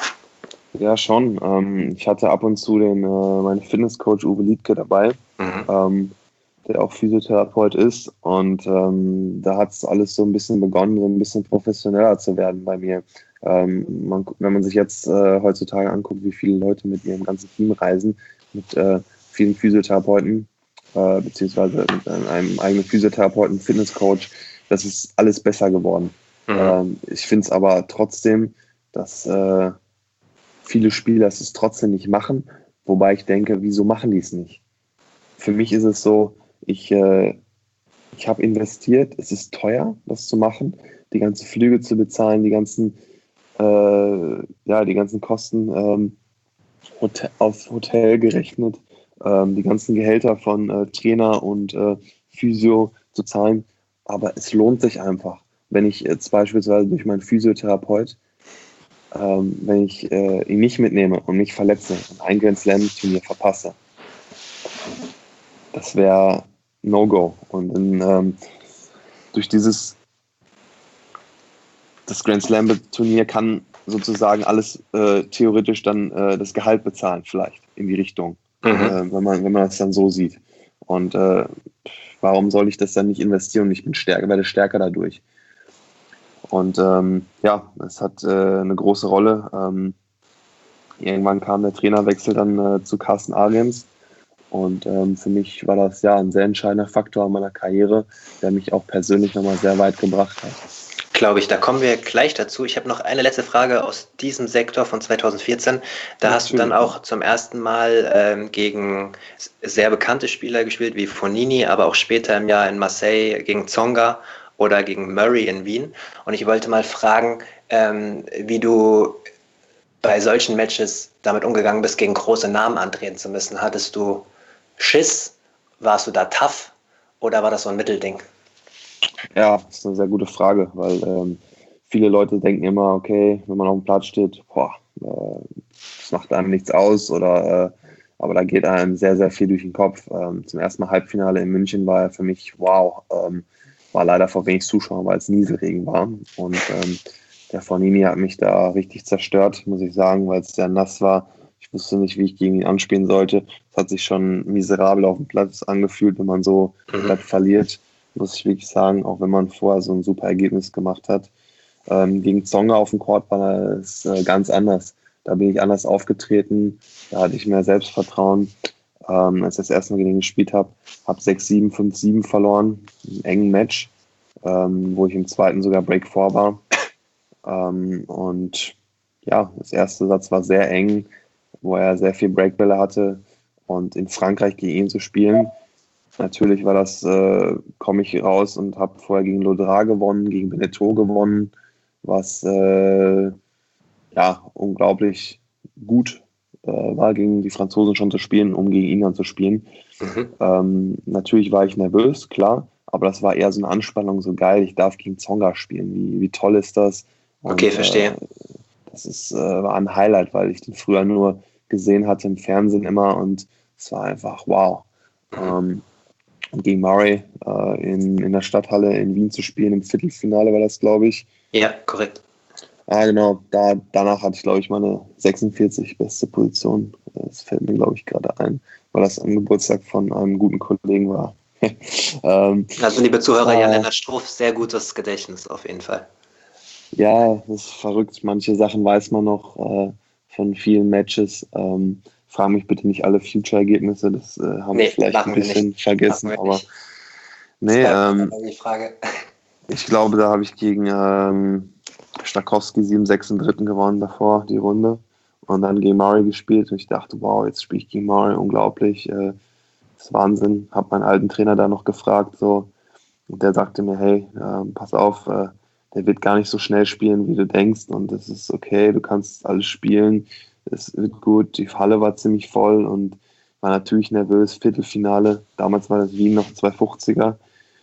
Ja, schon. Ähm, ich hatte ab und zu den, äh, meinen Fitnesscoach Uwe Liedke dabei, Mhm. ähm, der auch Physiotherapeut ist. Und ähm, da hat es alles so ein bisschen begonnen, so ein bisschen professioneller zu werden bei mir. Ähm, man, wenn man sich jetzt äh, heutzutage anguckt, wie viele Leute mit ihrem ganzen Team reisen, mit äh, vielen Physiotherapeuten, äh, beziehungsweise mit einem eigenen Physiotherapeuten, Fitnesscoach, das ist alles besser geworden. Mhm. Ähm, ich finde es aber trotzdem, dass äh, viele Spieler es trotzdem nicht machen, wobei ich denke, wieso machen die es nicht? Für mich ist es so, ich, äh, ich habe investiert, es ist teuer, das zu machen, die ganzen Flüge zu bezahlen, die ganzen, äh, ja, die ganzen Kosten ähm, Hotel, auf Hotel gerechnet, ähm, die ganzen Gehälter von äh, Trainer und äh, Physio zu zahlen, aber es lohnt sich einfach. Wenn ich jetzt beispielsweise durch meinen Physiotherapeut ähm, wenn ich äh, ihn nicht mitnehme und mich verletze und ein Grand Slam Turnier verpasse, das wäre No-Go. Und in, ähm, durch dieses das Grand Slam Turnier kann sozusagen alles äh, theoretisch dann äh, das Gehalt bezahlen, vielleicht in die Richtung, äh, Mhm. wenn man wenn man das dann so sieht. Und äh, warum soll ich das dann nicht investieren? Und ich bin stärker, werde stärker dadurch. Und ähm, ja, es hat äh, eine große Rolle. Ähm, Irgendwann kam der Trainerwechsel dann äh, zu Carsten Ariens. Und ähm, für mich war das ja ein sehr entscheidender Faktor in meiner Karriere, der mich auch persönlich nochmal sehr weit gebracht hat. Glaube ich, da kommen wir gleich dazu. Ich habe noch eine letzte Frage aus diesem Sektor von zweitausendvierzehn. Da hast du dann Natürlich. auch zum ersten Mal ähm, gegen sehr bekannte Spieler gespielt, wie Fonini, aber auch später im Jahr in Marseille gegen Tsonga oder gegen Murray in Wien. Und ich wollte mal fragen, ähm, wie du bei solchen Matches damit umgegangen bist, gegen große Namen antreten zu müssen. Hattest du Schiss? Warst du da tough? Oder war das so ein Mittelding? Ja, das ist eine sehr gute Frage, weil ähm, viele Leute denken immer, okay, wenn man auf dem Platz steht, boah, äh, das macht einem nichts aus oder äh, aber da geht einem sehr, sehr viel durch den Kopf. Ähm, zum ersten Mal Halbfinale in München war ja für mich wow. Ähm, war leider vor wenig Zuschauern, weil es Nieselregen war. Und ähm, der Fornini hat mich da richtig zerstört, muss ich sagen, weil es sehr nass war. Ich wusste nicht, wie ich gegen ihn anspielen sollte. Es hat sich schon miserabel auf dem Platz angefühlt, wenn man so Mhm. verliert, muss ich wirklich sagen, auch wenn man vorher so ein super Ergebnis gemacht hat. Ähm, gegen Tsonga auf dem Court war es äh, ganz anders. Da bin ich anders aufgetreten, da hatte ich mehr Selbstvertrauen, ähm, als ich das erste Mal gegen ihn gespielt habe. Habe sechs sieben, fünf sieben verloren, im engen Match, ähm, wo ich im zweiten sogar Break vier war. Ähm, und ja, das erste Satz war sehr eng, wo er sehr viel Breakbälle hatte. Und in Frankreich gegen ihn zu spielen, natürlich war das, äh, komme ich raus und habe vorher gegen Lodra gewonnen, gegen Beneteau gewonnen, was äh, ja unglaublich gut äh, war, gegen die Franzosen schon zu spielen, um gegen ihn dann zu spielen. Mhm. Ähm, natürlich war ich nervös, klar, aber das war eher so eine Anspannung, so geil, ich darf gegen Tsonga spielen, wie, wie toll ist das? Okay, Und äh, verstehe. das ist, äh, war ein Highlight, weil ich den früher nur gesehen hatte im Fernsehen immer und es war einfach wow. Mhm. Ähm, und gegen Murray äh, in, in der Stadthalle in Wien zu spielen, im Viertelfinale war das, glaube ich. Ja, korrekt. Ah, genau, da, danach hatte ich, glaube ich, meine sechsundvierzig beste Position. Das fällt mir, glaube ich, gerade ein, weil das am Geburtstag von einem guten Kollegen war. ähm, Also, liebe Zuhörer, äh, Jan-Lennart Struff, sehr gutes Gedächtnis auf jeden Fall. ja, das ist verrückt. Manche Sachen weiß man noch äh, von vielen Matches. Ähm, frage mich bitte nicht alle Future-Ergebnisse, das äh, habe ich Nee, vielleicht ein machen wir nicht. bisschen vergessen, Machen wir aber nicht. Das nee, bleibt ähm, die Frage. ich glaube, da habe ich gegen ähm, Stakowski sieben sechs im dritten gewonnen davor, die Runde. Und dann gegen Murray gespielt und ich dachte, wow, jetzt spiele ich gegen Murray, unglaublich. Äh, das ist Wahnsinn. Habe meinen alten Trainer da noch gefragt, so, und der sagte mir, hey, äh, pass auf, äh, der wird gar nicht so schnell spielen, wie du denkst. Und das ist okay, du kannst alles spielen. Es wird gut. Die Halle war ziemlich voll und war natürlich nervös. Viertelfinale. Damals war das Wien noch zwei fünfziger.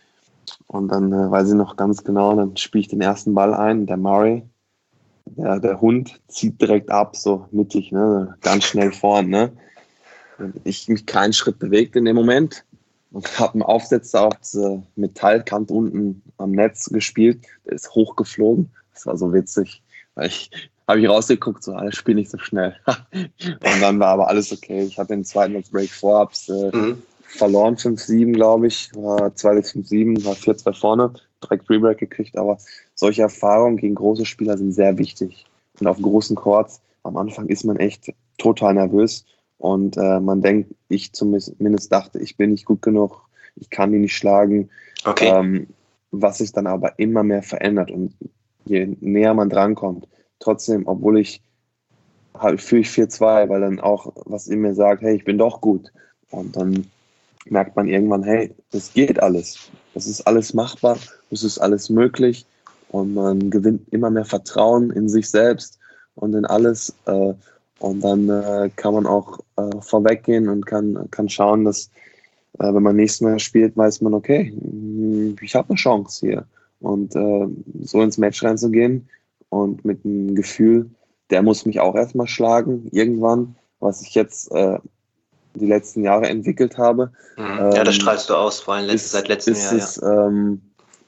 Und dann äh, weiß ich noch ganz genau, dann spiele ich den ersten Ball ein, der Murray. Der, der Hund zieht direkt ab, so mittig, ne? Ganz schnell vorn. Ne? Und ich mich keinen Schritt bewegt in dem Moment und habe einen Aufsetzer auf diese Metallkante unten am Netz gespielt. Der ist hochgeflogen. Das war so witzig, weil ich habe ich rausgeguckt, so alles spielt nicht so schnell. Und dann war aber alles okay. Ich hatte den zweiten als Break vier, hab's äh, Mhm. verloren fünf sieben, glaube ich. War zwei sechs fünf sieben, war vier zwei vorne, direkt Rebreak gekriegt. Aber solche Erfahrungen gegen große Spieler sind sehr wichtig. Und auf großen Courts am Anfang ist man echt total nervös. Und äh, man denkt, ich zumindest dachte, ich bin nicht gut genug, ich kann die nicht schlagen. Okay. Ähm, was sich dann aber immer mehr verändert. Und je näher man drankommt, trotzdem, obwohl ich halt fühle ich vier zwei, weil dann auch was in mir sagt, hey, ich bin doch gut. Und dann merkt man irgendwann, hey, das geht alles. Das ist alles machbar, das ist alles möglich. Und man gewinnt immer mehr Vertrauen in sich selbst und in alles. Äh, und dann äh, kann man auch äh, vorweggehen und kann, kann schauen, dass, äh, wenn man nächstes Mal spielt, weiß man, okay, mh, ich habe eine Chance hier. Und äh, so ins Match reinzugehen und mit einem Gefühl, der muss mich auch erstmal schlagen, irgendwann, was ich jetzt äh, die letzten Jahre entwickelt habe, Mhm. Ja, das ähm, strahlst du aus, vor allem letzt, ist, seit letztem ist, Jahr, ja. es, ähm,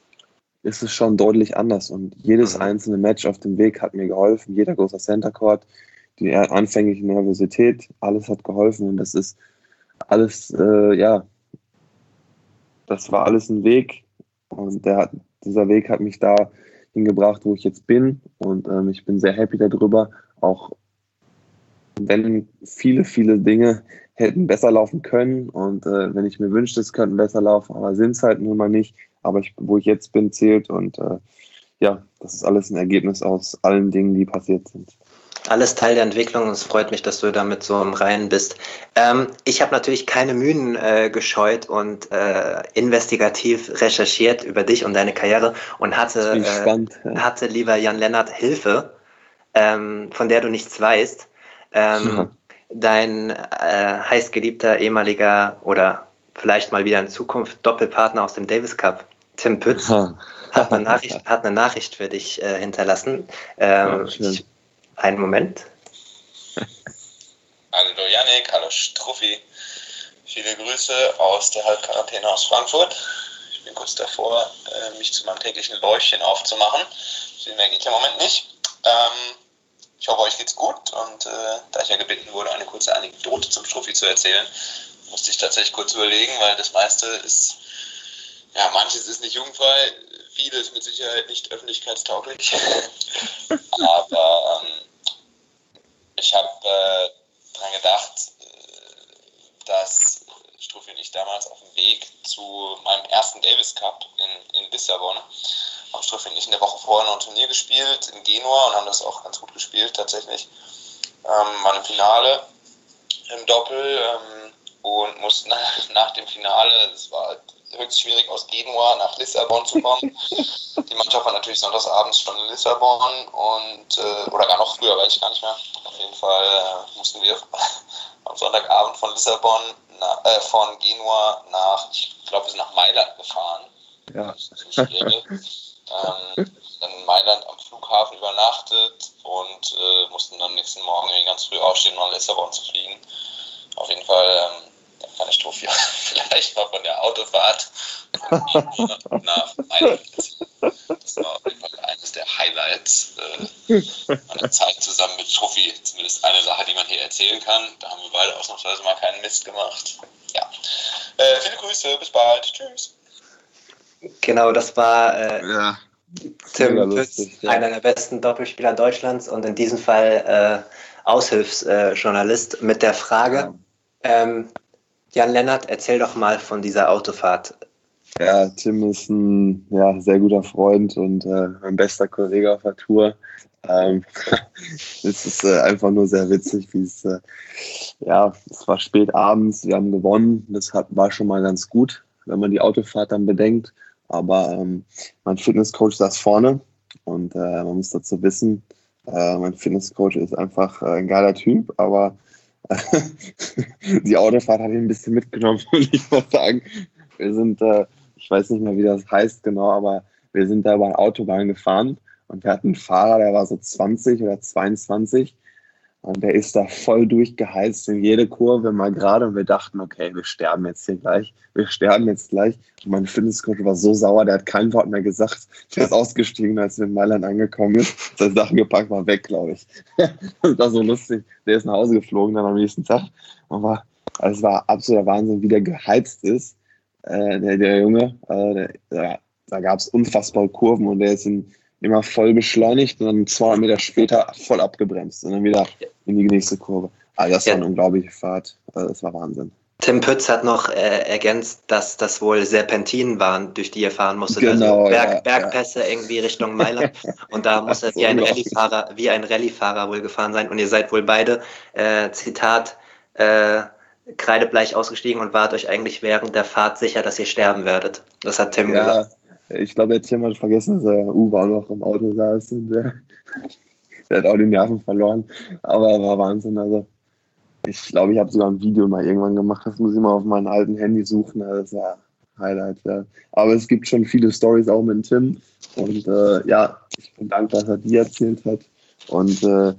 ist es schon deutlich anders. Und jedes Mhm. einzelne Match auf dem Weg hat mir geholfen. Jeder großer Center Court, die anfängliche Nervosität, alles hat geholfen. Und das ist alles, äh, ja, das war alles ein Weg. Und der hat, dieser Weg hat mich da hingebracht, wo ich jetzt bin. Und ähm, ich bin sehr happy darüber. Auch wenn viele, viele Dinge hätten besser laufen können und äh, wenn ich mir wünschte, es könnten besser laufen, aber sind es halt nun mal nicht. Aber ich, wo ich jetzt bin, zählt und äh, ja, das ist alles ein Ergebnis aus allen Dingen, die passiert sind. Alles Teil der Entwicklung und es freut mich, dass du damit so im Reinen bist. Ähm, ich habe natürlich keine Mühen äh, gescheut und äh, investigativ recherchiert über dich und deine Karriere und Jetzt bin hatte, ich äh, gespannt. Ja. hatte lieber Jan-Lennart Hilfe, ähm, von der du nichts weißt. Ähm, dein äh, heißgeliebter ehemaliger oder vielleicht mal wieder in Zukunft Doppelpartner aus dem Davis Cup, Tim Pütz, hat eine Nachricht, hat eine Nachricht für dich äh, hinterlassen. Ähm, Ja, schön. ich, einen Moment. Hallo Yannick, hallo Struffi. Viele Grüße aus der Halbquarantäne aus Frankfurt. Ich bin kurz davor, mich zu meinem täglichen Bäuchchen aufzumachen. Viel mehr geht im Moment nicht. Ähm, Ich hoffe, euch geht's gut und äh, da ich ja gebeten wurde, eine kurze Anekdote zum Struffi zu erzählen, musste ich tatsächlich kurz überlegen, weil das meiste ist, ja, manches ist nicht jugendfrei, vieles mit Sicherheit nicht öffentlichkeitstauglich. Aber ähm, ich habe äh, daran gedacht, äh, dass Struffi und ich damals auf dem Weg zu meinem ersten Davis Cup in, in Lissabon haben Struffi und ich in der Woche vorher noch ein Turnier gespielt in Genua und haben das auch ganz gut gespielt tatsächlich. Ähm, waren im Finale im Doppel ähm, und mussten nach, nach dem Finale, es war halt höchst schwierig aus Genua nach Lissabon zu kommen. Die Mannschaft war natürlich sonntagsabends schon in Lissabon und äh, oder gar noch früher, weiß ich gar nicht mehr. Auf jeden Fall äh, mussten wir am Sonntagabend von Lissabon, na, äh, von Genua nach, ich glaube, wir sind nach Mailand gefahren. Ja. ähm, dann in Mailand am Flughafen übernachtet und äh, mussten dann nächsten Morgen irgendwie ganz früh aufstehen, um nach Lissabon zu fliegen. Auf jeden Fall ähm, ja, kann ich Trophy vielleicht mal von der Autofahrt von nach Mailand. Das war auf jeden Fall eines der Highlights äh, meiner Zeit zusammen mit Trophy. Zumindest eine Sache, die man hier erzählen kann. Da haben wir beide ausnahmsweise mal keinen Mist gemacht. Ja. Äh, viele Grüße, bis bald. Tschüss. Genau, das war äh, Ja. Tim Mega Pütz, lustig, ja. einer der besten Doppelspieler Deutschlands und in diesem Fall äh, Aushilfsjournalist äh, mit der Frage, Ja. ähm, Jan Lennart, erzähl doch mal von dieser Autofahrt. Ja, Tim ist ein ja, sehr guter Freund und äh, mein bester Kollege auf der Tour. Ähm, es ist äh, einfach nur sehr witzig, wie es, äh, ja, es war spät abends, wir haben gewonnen, das hat, war schon mal ganz gut, wenn man die Autofahrt dann bedenkt, aber ähm, mein Fitnesscoach saß vorne und äh, man muss dazu wissen, äh, mein Fitnesscoach ist einfach äh, ein geiler Typ, aber die Autofahrt hat ihn ein bisschen mitgenommen und ich muss sagen, wir sind, äh, ich weiß nicht mehr, wie das heißt genau, aber wir sind da über eine Autobahn gefahren und wir hatten einen Fahrer, der war so zwanzig oder zweiundzwanzig und der ist da voll durchgeheizt in jede Kurve mal gerade und wir dachten, okay, wir sterben jetzt hier gleich, wir sterben jetzt gleich. Und mein Fitnesscoach war so sauer, der hat kein Wort mehr gesagt. Der ist ausgestiegen, als wir in Mailand angekommen sind. Seine Sachen gepackt, war weg, glaube ich. Das war so lustig. Der ist nach Hause geflogen dann am nächsten Tag. Und war, also es war absoluter Wahnsinn, wie der geheizt ist, äh, der, der Junge. Äh, der, der, da gab es unfassbare Kurven und der ist in immer voll beschleunigt und dann zweihundert Meter später voll abgebremst und dann wieder in die nächste Kurve. Also das war eine unglaubliche Fahrt. Also das war Wahnsinn. Tim Pütz hat noch äh, ergänzt, dass das wohl Serpentinen waren, durch die ihr fahren musstet, Genau, also Berg, ja, Bergpässe ja. irgendwie Richtung Mailand und da muss er wie ein Rallyefahrer, wie ein Rallyefahrer wohl gefahren sein und ihr seid wohl beide, äh, Zitat, äh, kreidebleich ausgestiegen und wart euch eigentlich während der Fahrt sicher, dass ihr sterben werdet. Das hat Tim ja, gesagt. Ich glaube, der Tim hat vergessen, dass er Uwe auch noch im Auto saß und der, der hat auch die Nerven verloren, aber er war Wahnsinn, also ich glaube, ich habe sogar ein Video mal irgendwann gemacht, das muss ich mal auf meinem alten Handy suchen, also das war Highlight, ja. Aber es gibt schon viele Storys auch mit Tim und äh, ja, ich bin dankbar, dass er die erzählt hat und äh,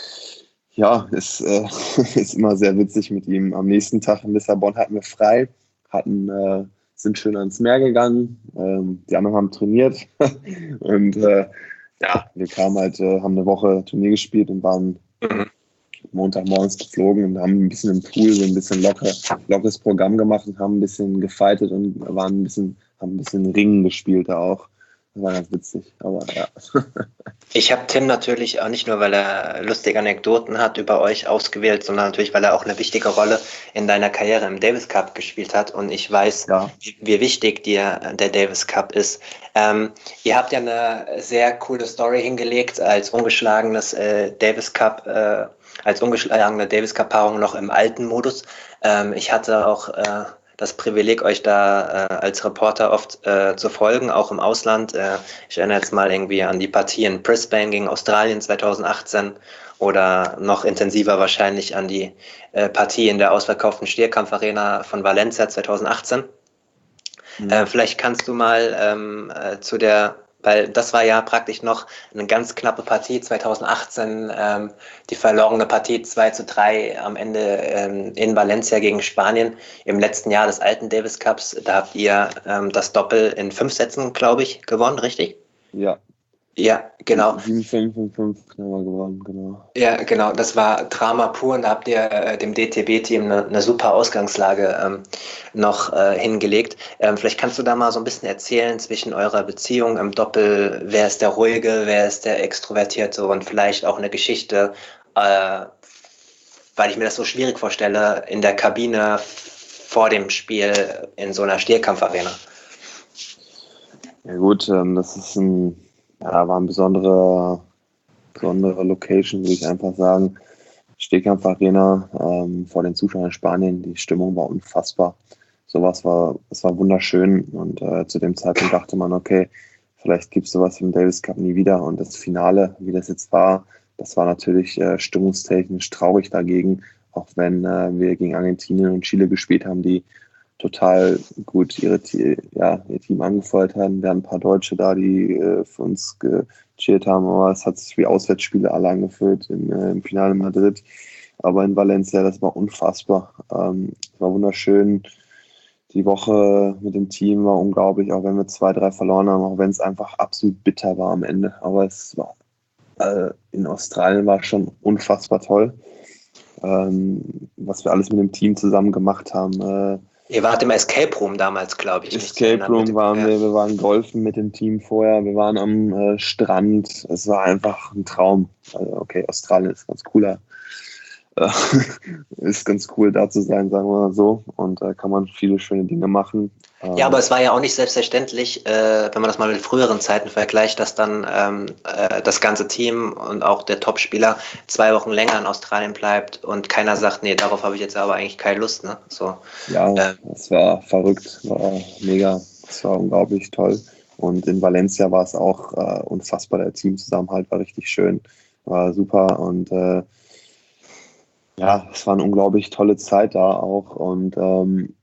ja, es äh, ist immer sehr witzig mit ihm. Am nächsten Tag in Lissabon hatten wir frei, hatten, äh, sind schön ans Meer gegangen, ähm, die anderen haben trainiert und äh, ja, wir kamen halt, äh, haben eine Woche Turnier gespielt und waren Montagmorgens geflogen und haben ein bisschen im Pool so ein bisschen locker, lockeres Programm gemacht und haben ein bisschen gefightet und waren ein bisschen, haben ein bisschen Ringen gespielt da auch. Das war ganz witzig, aber ja. Ich habe Tim natürlich auch nicht nur, weil er lustige Anekdoten hat über euch ausgewählt, sondern natürlich, weil er auch eine wichtige Rolle in deiner Karriere im Davis Cup gespielt hat und ich weiß, Ja. wie, wie wichtig dir der Davis Cup ist. Ähm, ihr habt ja eine sehr coole Story hingelegt als ungeschlagenes äh, Davis Cup, äh, als ungeschlagene Davis Cup Paarung noch im alten Modus. Ähm, ich hatte auch äh, das Privileg, euch da äh, als Reporter oft äh, zu folgen, auch im Ausland. Äh, ich erinnere jetzt mal irgendwie an die Partie in Brisbane gegen Australien zweitausendachtzehn oder noch intensiver wahrscheinlich an die äh, Partie in der ausverkauften Stierkampfarena von Valencia zweitausendachtzehn. Mhm. Äh, vielleicht kannst du mal ähm, äh, zu der, weil das war ja praktisch noch eine ganz knappe Partie zweitausendachtzehn, ähm, die verlorene Partie zwei zu drei am Ende ähm, in Valencia gegen Spanien im letzten Jahr des alten Davis Cups. Da habt ihr ähm, das Doppel in fünf Sätzen, glaube ich, gewonnen, richtig? Ja. Ja, genau. sieben fünf und fünf haben wir gewonnen, genau. Ja, genau. Das war Drama pur und da habt ihr äh, dem D T B-Team eine, eine super Ausgangslage ähm, noch äh, hingelegt. Ähm, vielleicht kannst du da mal so ein bisschen erzählen zwischen eurer Beziehung im Doppel. Wer ist der Ruhige, wer ist der Extrovertierte und vielleicht auch eine Geschichte, äh, weil ich mir das so schwierig vorstelle, in der Kabine vor dem Spiel in so einer Stierkampfarena. Ja gut, ähm, das ist ein, ja, war ein besonderer, besondere Location, würde ich einfach sagen. Stehkampfarena ähm, vor den Zuschauern in Spanien, die Stimmung war unfassbar. Sowas war, es war wunderschön und äh, zu dem Zeitpunkt dachte man, okay, vielleicht gibt es sowas im Davis Cup nie wieder. Und das Finale, wie das jetzt war, das war natürlich äh, stimmungstechnisch traurig dagegen, auch wenn äh, wir gegen Argentinien und Chile gespielt haben, die total gut ihre, ja, ihr Team angefeuert haben. Wir hatten ein paar Deutsche da, die äh, für uns gechillt haben, aber es hat sich wie Auswärtsspiele alle angefühlt im, äh, im Finale in Madrid. Aber in Valencia, das war unfassbar. Ähm, es war wunderschön. Die Woche mit dem Team war unglaublich, auch wenn wir zwei, drei verloren haben, auch wenn es einfach absolut bitter war am Ende. Aber es war äh, in Australien war schon unfassbar toll, ähm, was wir alles mit dem Team zusammen gemacht haben. Äh, Ihr wart im Escape Room damals, glaube ich. Escape Room dem, waren ja. wir, wir waren golfen mit dem Team vorher, wir waren am äh, Strand. Es war einfach ein Traum. Also, okay, Australien ist ganz cooler. Äh, ist ganz cool da zu sein, sagen wir mal so. Und da äh, kann man viele schöne Dinge machen. Ähm, ja, aber es war ja auch nicht selbstverständlich, äh, wenn man das mal mit früheren Zeiten vergleicht, dass dann ähm, äh, das ganze Team und auch der Topspieler zwei Wochen länger in Australien bleibt und keiner sagt, nee, darauf habe ich jetzt aber eigentlich keine Lust. Ne? So, ja, äh, es war verrückt, war mega, es war unglaublich toll. Und in Valencia war es auch äh, unfassbar, der Teamzusammenhalt war richtig schön, war super und äh, ja, es war eine unglaublich tolle Zeit da auch und ähm,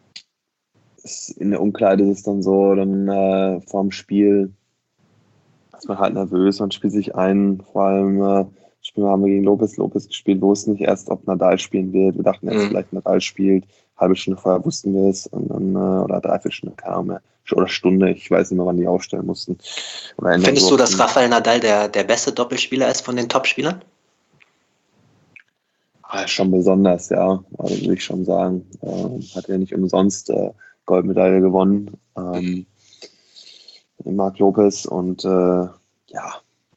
es, in der Umkleide ist es dann so, dann äh, vorm Spiel ist man halt nervös, man spielt sich ein, vor allem äh, Spiel haben wir gegen Lopez, Lopez gespielt, wir wussten nicht erst, ob Nadal spielen wird, wir dachten erst Mhm. vielleicht Nadal spielt, halbe Stunde vorher wussten wir es und dann, äh, oder dreiviertel Stunde kam er, oder Stunde, ich weiß nicht mehr, wann die aufstellen mussten. Oder ändern findest du, dass durften. Rafael Nadal der, der beste Doppelspieler ist von den Topspielern? Ah, schon besonders, ja, also würde ich schon sagen. Ähm, hat ja nicht umsonst äh, Goldmedaille gewonnen. Ähm, Marc Lopez und äh, ja,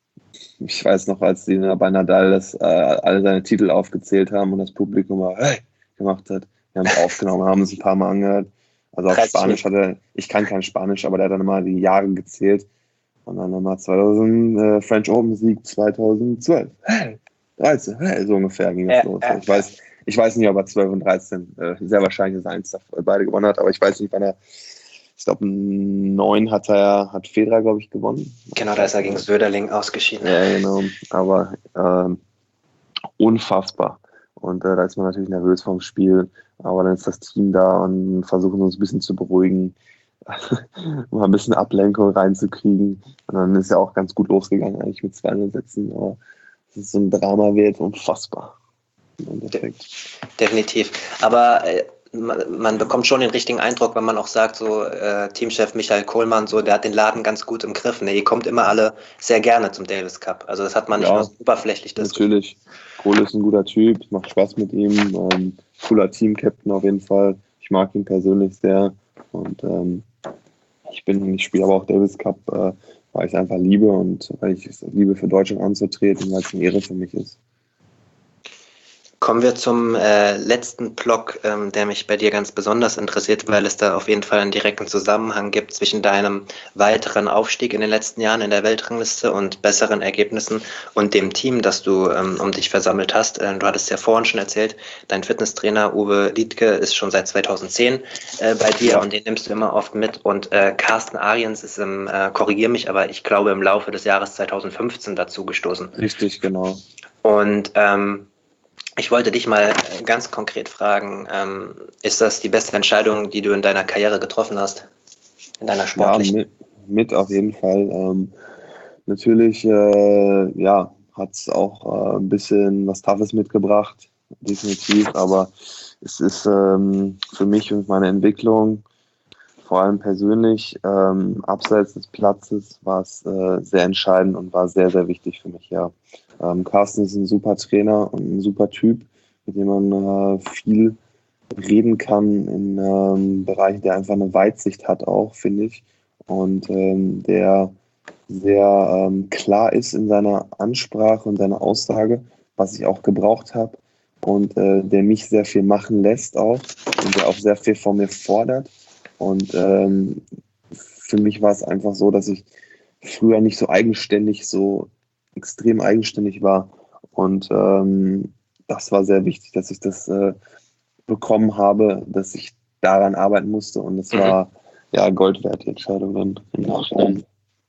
ich weiß noch, als die bei Nadal das, äh, alle seine Titel aufgezählt haben und das Publikum mal hey gemacht hat. Wir haben es aufgenommen, haben es ein paar Mal angehört. Also auf Spanisch hat er, ich kann kein Spanisch, aber der hat dann immer die Jahre gezählt. Und dann nochmal zweitausend äh, French Open Sieg zweitausendzwölf. Hey, dreizehn, hey, so ungefähr ging das Ja, los. ja, ich weiß, ich weiß nicht, ob er zwölf und dreizehn, äh, sehr wahrscheinlich, dass er eins davon beide gewonnen hat, aber ich weiß nicht, wann er, ich glaube, neun hat er, hat Federer, glaube ich, gewonnen. Genau, da ist er gegen Söderling ausgeschieden. Ja, genau, aber ähm, unfassbar. Und äh, da ist man natürlich nervös vom Spiel, aber dann ist das Team da und versuchen uns ein bisschen zu beruhigen, mal ein bisschen Ablenkung reinzukriegen. Und dann ist ja auch ganz gut losgegangen, eigentlich mit zweihundert Sätzen. Aber es ist so ein Drama wert, unfassbar. Im Endeffekt. Definitiv. Aber äh, man, man bekommt schon den richtigen Eindruck, wenn man auch sagt, so äh, Teamchef Michael Kohlmann, so der hat den Laden ganz gut im Griff. Ne? Ihr kommt immer alle sehr gerne zum Davis Cup. Also das hat man nicht Ja, nur so oberflächlich diskutiert. Natürlich. Kohle ist ein guter Typ, macht Spaß mit ihm. Ähm, cooler Team-Captain auf jeden Fall. Ich mag ihn persönlich sehr. Und ähm, ich bin, ich spiele aber auch Davis Cup, äh, weil ich es einfach liebe und weil ich es liebe, für Deutschland anzutreten, weil es eine Ehre für mich ist. Kommen wir zum äh, letzten Block, ähm, der mich bei dir ganz besonders interessiert, weil es da auf jeden Fall einen direkten Zusammenhang gibt zwischen deinem weiteren Aufstieg in den letzten Jahren in der Weltrangliste und besseren Ergebnissen und dem Team, das du ähm, um dich versammelt hast. Äh, du hattest ja vorhin schon erzählt, dein Fitnesstrainer Uwe Liedke ist schon seit zweitausendzehn äh, bei dir ja. Und den nimmst du immer oft mit. Und äh, Carsten Ariens ist im, äh, korrigier mich, aber ich glaube im Laufe des Jahres zweitausendfünfzehn dazu gestoßen. Richtig, genau. Und ähm, ich wollte dich mal ganz konkret fragen, ähm, ist das die beste Entscheidung, die du in deiner Karriere getroffen hast? In deiner sportlichen? Ja, mit, mit auf jeden Fall. Ähm, natürlich, äh, ja, hat es auch äh, ein bisschen was Toughes mitgebracht, definitiv, aber es ist ähm, für mich und meine Entwicklung vor allem persönlich, ähm, abseits des Platzes war es äh, sehr entscheidend und war sehr, sehr wichtig für mich, ja. Ähm, Carsten ist ein super Trainer und ein super Typ, mit dem man äh, viel reden kann in ähm, Bereichen, der einfach eine Weitsicht hat auch, finde ich. Und ähm, der sehr ähm, klar ist in seiner Ansprache und seiner Aussage, was ich auch gebraucht habe. Und äh, der mich sehr viel machen lässt auch und der auch sehr viel von mir fordert. Und ähm, für mich war es einfach so, dass ich früher nicht so eigenständig, so extrem eigenständig war. Und ähm, das war sehr wichtig, dass ich das äh, bekommen habe, dass ich daran arbeiten musste. Und es Mhm. war ja Gold wert, die Entscheidung dann im Nachhinein.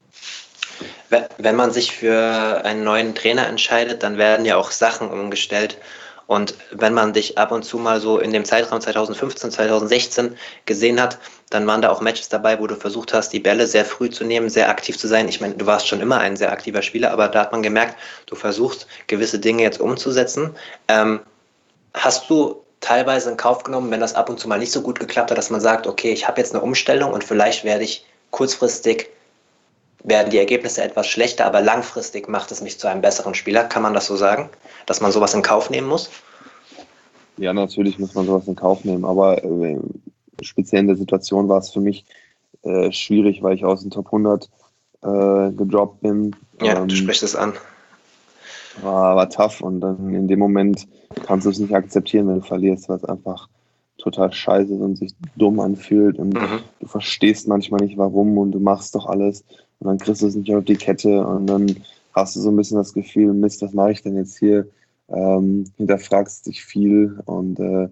Wenn man sich für einen neuen Trainer entscheidet, dann werden ja auch Sachen umgestellt. Und wenn man dich ab und zu mal so in dem Zeitraum zwanzig fünfzehn, zwanzig sechzehn gesehen hat, dann waren da auch Matches dabei, wo du versucht hast, die Bälle sehr früh zu nehmen, sehr aktiv zu sein. Ich meine, du warst schon immer ein sehr aktiver Spieler, aber da hat man gemerkt, du versuchst, gewisse Dinge jetzt umzusetzen. Ähm, hast du teilweise in Kauf genommen, wenn das ab und zu mal nicht so gut geklappt hat, dass man sagt, okay, ich habe jetzt eine Umstellung und vielleicht werde ich kurzfristig werden die Ergebnisse etwas schlechter, aber langfristig macht es mich zu einem besseren Spieler. Kann man das so sagen, dass man sowas in Kauf nehmen muss? Ja, natürlich muss man sowas in Kauf nehmen, aber äh, speziell in der Situation war es für mich äh, schwierig, weil ich aus den Top hundert äh, gedroppt bin. Ja, ähm, du sprichst es an. War, war tough und dann in dem Moment kannst du es nicht akzeptieren, wenn du verlierst, weil es einfach total scheiße ist und sich dumm anfühlt und Mhm. du verstehst manchmal nicht warum und du machst doch alles und dann kriegst du es nicht auf die Kette und dann hast du so ein bisschen das Gefühl, Mist, was mache ich denn jetzt hier? Ähm, hinterfragst dich viel und äh,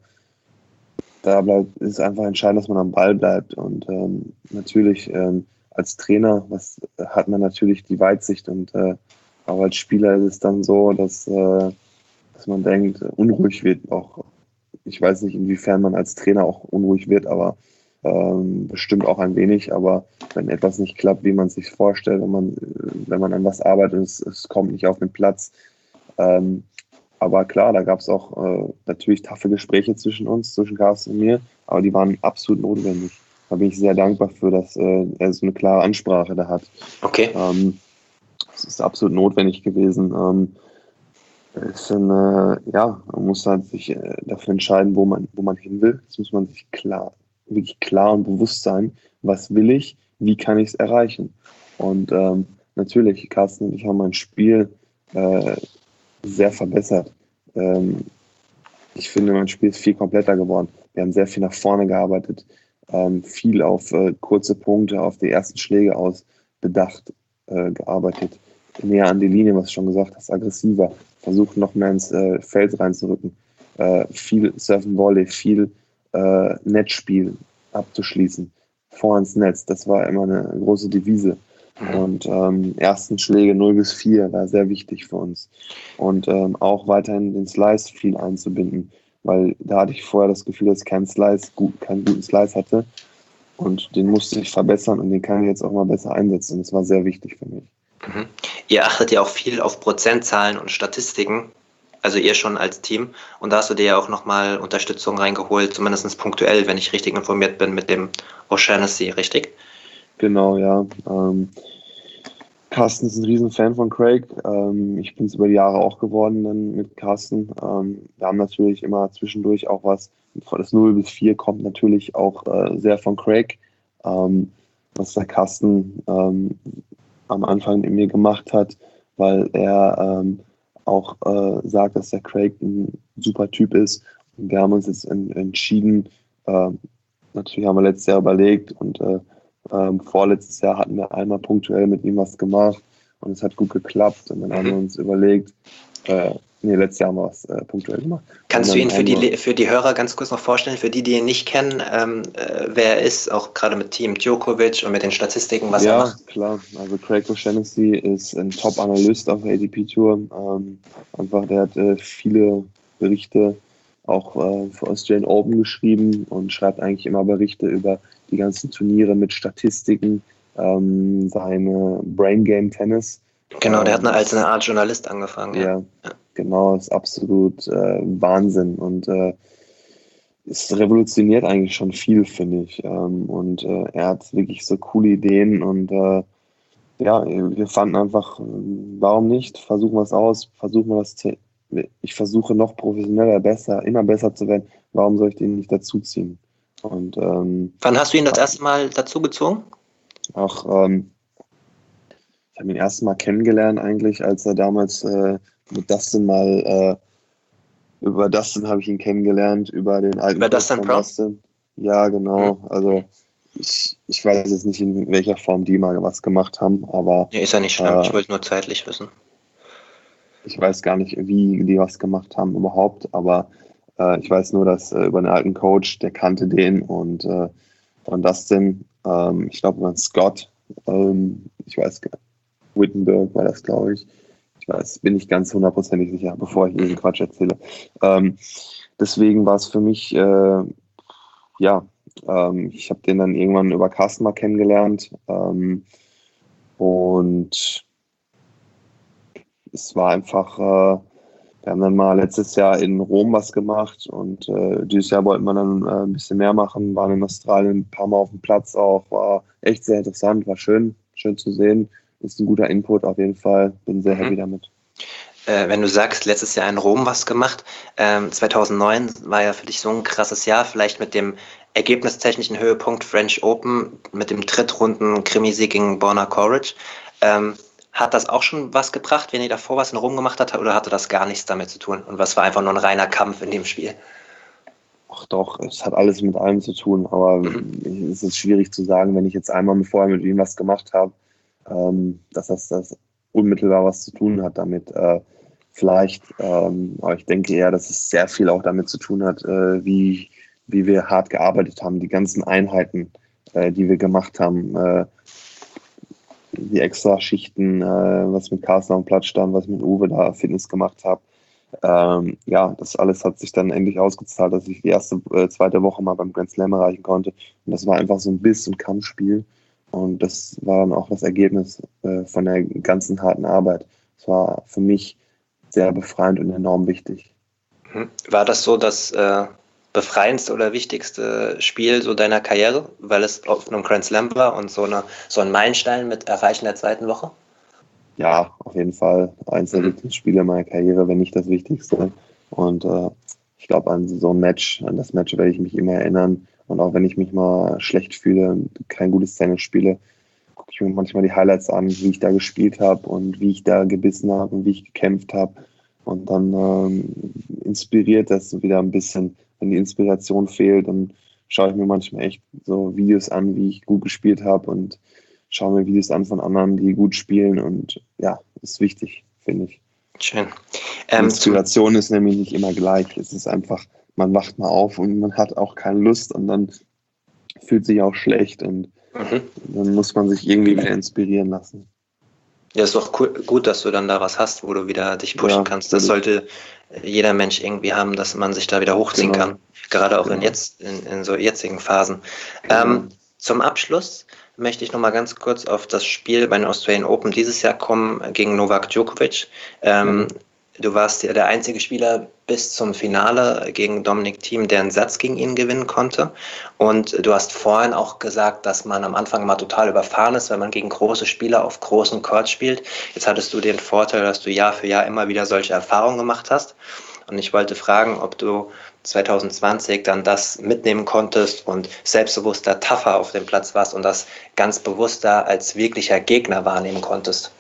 da bleibt, ist einfach entscheidend, dass man am Ball bleibt und ähm, natürlich ähm, als Trainer was, hat man natürlich die Weitsicht und äh, aber als Spieler ist es dann so, dass, äh, dass man denkt, unruhig wird auch. Ich weiß nicht, inwiefern man als Trainer auch unruhig wird, aber ähm, bestimmt auch ein wenig. Aber wenn etwas nicht klappt, wie man es sich vorstellt, wenn man, wenn man an was arbeitet und es, es kommt nicht auf den Platz. Ähm, aber klar, da gab es auch äh, natürlich taffe Gespräche zwischen uns, zwischen Carsten und mir, aber die waren absolut notwendig. Da bin ich sehr dankbar für, dass äh, er so eine klare Ansprache da hat. Okay. Ähm, es ist absolut notwendig gewesen. Ähm, es ist eine, ja, man muss halt sich äh, dafür entscheiden, wo man, wo man hin will. Das muss man sich klar, wirklich klar und bewusst sein. Was will ich? Wie kann ich es erreichen? Und ähm, natürlich, Carsten und ich haben mein Spiel äh, sehr verbessert. Ähm, ich finde, mein Spiel ist viel kompletter geworden. Wir haben sehr viel nach vorne gearbeitet, ähm, viel auf äh, kurze Punkte, auf die ersten Schläge aus bedacht äh, gearbeitet. Näher an die Linie, was du schon gesagt hast, aggressiver, versucht noch mehr ins äh, Feld reinzurücken. Äh, viel Surfen Volley, viel äh, Netzspiel abzuschließen, vor ins Netz, das war immer eine große Devise. Mhm. Und ähm, ersten Schläge null bis vier war sehr wichtig für uns. Und ähm, auch weiterhin den Slice viel einzubinden, weil da hatte ich vorher das Gefühl, dass ich keinen Slice, gut, keinen guten Slice hatte. Und den musste ich verbessern und den kann ich jetzt auch mal besser einsetzen. Und das war sehr wichtig für mich. Mhm. Ihr achtet ja auch viel auf Prozentzahlen und Statistiken, also ihr schon als Team. Und da hast du dir ja auch nochmal Unterstützung reingeholt, zumindest punktuell, wenn ich richtig informiert bin, mit dem O'Shaughnessy, richtig? Genau, ja. Ähm, Carsten ist ein Riesenfan von Craig. Ähm, ich bin es über die Jahre auch geworden dann mit Carsten. Ähm, wir haben natürlich immer zwischendurch auch was. Das null bis vier kommt natürlich auch äh, sehr von Craig. Ähm, was der Carsten ähm, am Anfang mit mir gemacht hat, weil er ähm, auch äh, sagt, dass der Craig ein super Typ ist. Und wir haben uns jetzt en- entschieden, äh, natürlich haben wir letztes Jahr überlegt und äh, ähm, vorletztes Jahr hatten wir einmal punktuell mit ihm was gemacht und es hat gut geklappt und dann Mhm. haben wir uns überlegt, äh, nee, letztes Jahr haben wir was äh, punktuell gemacht. Kannst Und du dann ihn für haben die, wir- für die Hörer ganz kurz noch vorstellen, für die, die ihn nicht kennen, ähm, äh, wer er ist, auch gerade mit Team Djokovic und mit den Statistiken, was er Ja, macht? klar. Also Craig O'Shaughnessy ist ein Top-Analyst auf der A T P-Tour. Ähm, einfach, der hat äh, viele Berichte auch äh, für Australian Open geschrieben und schreibt eigentlich immer Berichte über die ganzen Turniere mit Statistiken, ähm, seine Brain Game Tennis. Genau, der hat Ähm, eine, als ist- eine Art Journalist angefangen, ja. Ja, genau, ist absolut äh, Wahnsinn. Und äh, es revolutioniert eigentlich schon viel, finde ich. Ähm, und äh, er hat wirklich so coole Ideen und äh, ja, wir fanden einfach, äh, warum nicht? Versuchen wir es aus, versuchen wir das zu, ich versuche noch professioneller, besser, immer besser zu werden. Warum soll ich den nicht dazuziehen? Und ähm, Wann hast du ihn das erste Mal dazugezogen? auch, ähm, ich habe ihn erst mal kennengelernt eigentlich, als er damals äh, mit Dustin mal, äh, über Dustin habe ich ihn kennengelernt, über den alten Über Coach Dustin von Brown? Dustin. Ja, genau. Mhm. Also ich, ich weiß jetzt nicht, in welcher Form die mal was gemacht haben, aber Ja, ist ja nicht schlimm, äh, ich wollte nur zeitlich wissen. ich weiß gar nicht, wie die was gemacht haben überhaupt, aber äh, ich weiß nur, dass äh, über den alten Coach, der kannte den und äh, von Dustin, ähm, ich glaube über Scott, ähm, ich weiß gar nicht, Wittenberg war das, glaube ich. Ich weiß, bin ich ganz hundertprozentig sicher, bevor ich diesen Quatsch erzähle. Ähm, deswegen war es für mich, äh, ja, ähm, ich habe den dann irgendwann über Carsten mal kennengelernt ähm, und es war einfach, äh, wir haben dann mal letztes Jahr in Rom was gemacht und äh, dieses Jahr wollten wir dann äh, ein bisschen mehr machen, waren in Australien ein paar Mal auf dem Platz auch, war echt sehr interessant, war schön, schön zu sehen, ist ein guter Input auf jeden Fall, bin sehr Mhm. happy damit. Äh, wenn du sagst, letztes Jahr in Rom was gemacht, ähm, zweitausendneun war ja für dich so ein krasses Jahr, vielleicht mit dem ergebnistechnischen Höhepunkt French Open, mit dem Drittrunden-Krimisieg gegen Borna Coric. Ähm, hat das auch schon was gebracht, wenn ihr davor was in Rom gemacht habt, oder hatte das gar nichts damit zu tun? Und was war einfach nur ein reiner Kampf in dem Spiel? Ach doch, es hat alles mit allem zu tun, aber Mhm. es ist schwierig zu sagen, wenn ich jetzt einmal vorher mit ihm was gemacht habe, ähm, dass das, das unmittelbar was zu tun hat damit. Äh, vielleicht, ähm, aber ich denke eher, dass es sehr viel auch damit zu tun hat, äh, wie, wie wir hart gearbeitet haben, die ganzen Einheiten, äh, die wir gemacht haben, äh, die extra Schichten, äh, was mit Carsten am Platz stand, was mit Uwe da Fitness gemacht habe. Ähm, ja, das alles hat sich dann endlich ausgezahlt, dass ich die erste, äh, zweite Woche mal beim Grand Slam erreichen konnte. Und das war einfach so ein Biss- und Kampfspiel. Und das war dann auch das Ergebnis äh, von der ganzen harten Arbeit. Es war für mich sehr befreiend und enorm wichtig. Mhm. War das so das äh, befreiendste oder wichtigste Spiel so deiner Karriere, weil es auf einem Grand Slam war und so, eine, so ein Meilenstein mit Erreichen der zweiten Woche? Ja, auf jeden Fall eins der Mhm. wichtigsten Spiele meiner Karriere, wenn nicht das Wichtigste. Und äh, ich glaube, an so ein Match, an das Match werde ich mich immer erinnern. Und auch wenn ich mich mal schlecht fühle, kein gutes Tennis spiele, gucke ich mir manchmal die Highlights an, wie ich da gespielt habe und wie ich da gebissen habe und wie ich gekämpft habe. Und dann ähm, inspiriert das wieder ein bisschen. Wenn die Inspiration fehlt, dann schaue ich mir manchmal echt so Videos an, wie ich gut gespielt habe und schaue mir Videos an von anderen, die gut spielen. Und ja, ist wichtig, finde ich. Schön. Die Ähm, zum, Inspiration ist nämlich nicht immer gleich. Es ist einfach, man wacht mal auf und man hat auch keine Lust und dann fühlt sich auch schlecht und mhm. dann muss man sich irgendwie wieder inspirieren lassen. Ja, ist doch cool, gut, dass du dann da was hast, wo du wieder dich pushen Ja, kannst. Das natürlich. sollte jeder Mensch irgendwie haben, dass man sich da wieder hochziehen Genau. kann. Gerade auch in Genau. jetzt, in, in so jetzigen Phasen. Genau. Ähm, zum Abschluss möchte ich noch mal ganz kurz auf das Spiel bei den Australian Open dieses Jahr kommen gegen Novak Djokovic. Ähm, Mhm. Du warst ja der einzige Spieler bis zum Finale gegen Dominic Thiem, der einen Satz gegen ihn gewinnen konnte. Und du hast vorhin auch gesagt, dass man am Anfang mal total überfahren ist, wenn man gegen große Spieler auf großen Courts spielt. Jetzt hattest du den Vorteil, dass du Jahr für Jahr immer wieder solche Erfahrungen gemacht hast. Und ich wollte fragen, ob du zwanzig zwanzig dann das mitnehmen konntest und selbstbewusster, tougher auf dem Platz warst und das ganz bewusster als wirklicher Gegner wahrnehmen konntest.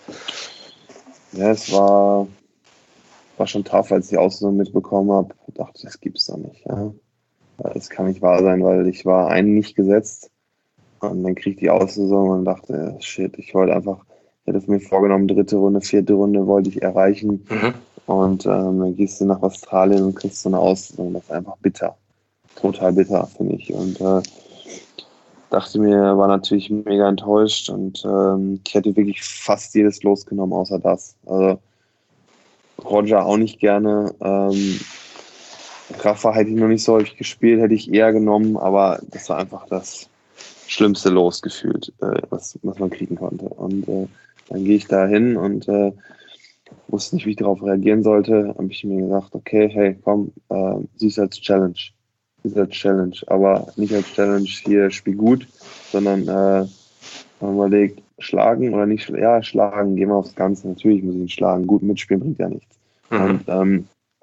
Ja, es war, war schon tough, als ich die Auslosung mitbekommen habe. Ich dachte, das gibt's doch nicht. Ja. Das kann nicht wahr sein, weil ich war einen nicht gesetzt und dann krieg ich die Auslosung und dachte, shit, ich wollte einfach, ich hätte mir vorgenommen, dritte Runde, vierte Runde wollte ich erreichen. Mhm. Und ähm, dann gehst du nach Australien und kriegst so eine Auslosung. Das ist einfach bitter. Total bitter, finde ich. Und äh, dachte mir, war natürlich mega enttäuscht und ähm, ich hätte wirklich fast jedes losgenommen, außer das. Also Roger auch nicht gerne. Ähm, Rafa hätte ich noch nicht so häufig gespielt, hätte ich eher genommen, aber das war einfach das schlimmste Los gefühlt, äh, was, was man kriegen konnte. Und äh, dann gehe ich da hin und äh, wusste nicht, wie ich darauf reagieren sollte. Habe ich mir gesagt, okay, hey, komm, äh, siehst als Challenge. ist als Challenge, aber nicht als Challenge hier spiel gut, sondern äh, man überlegt, schlagen oder nicht, ja, schlagen, gehen wir aufs Ganze, natürlich muss ich ihn schlagen, gut mitspielen bringt ja nichts. Mhm. Und ähm,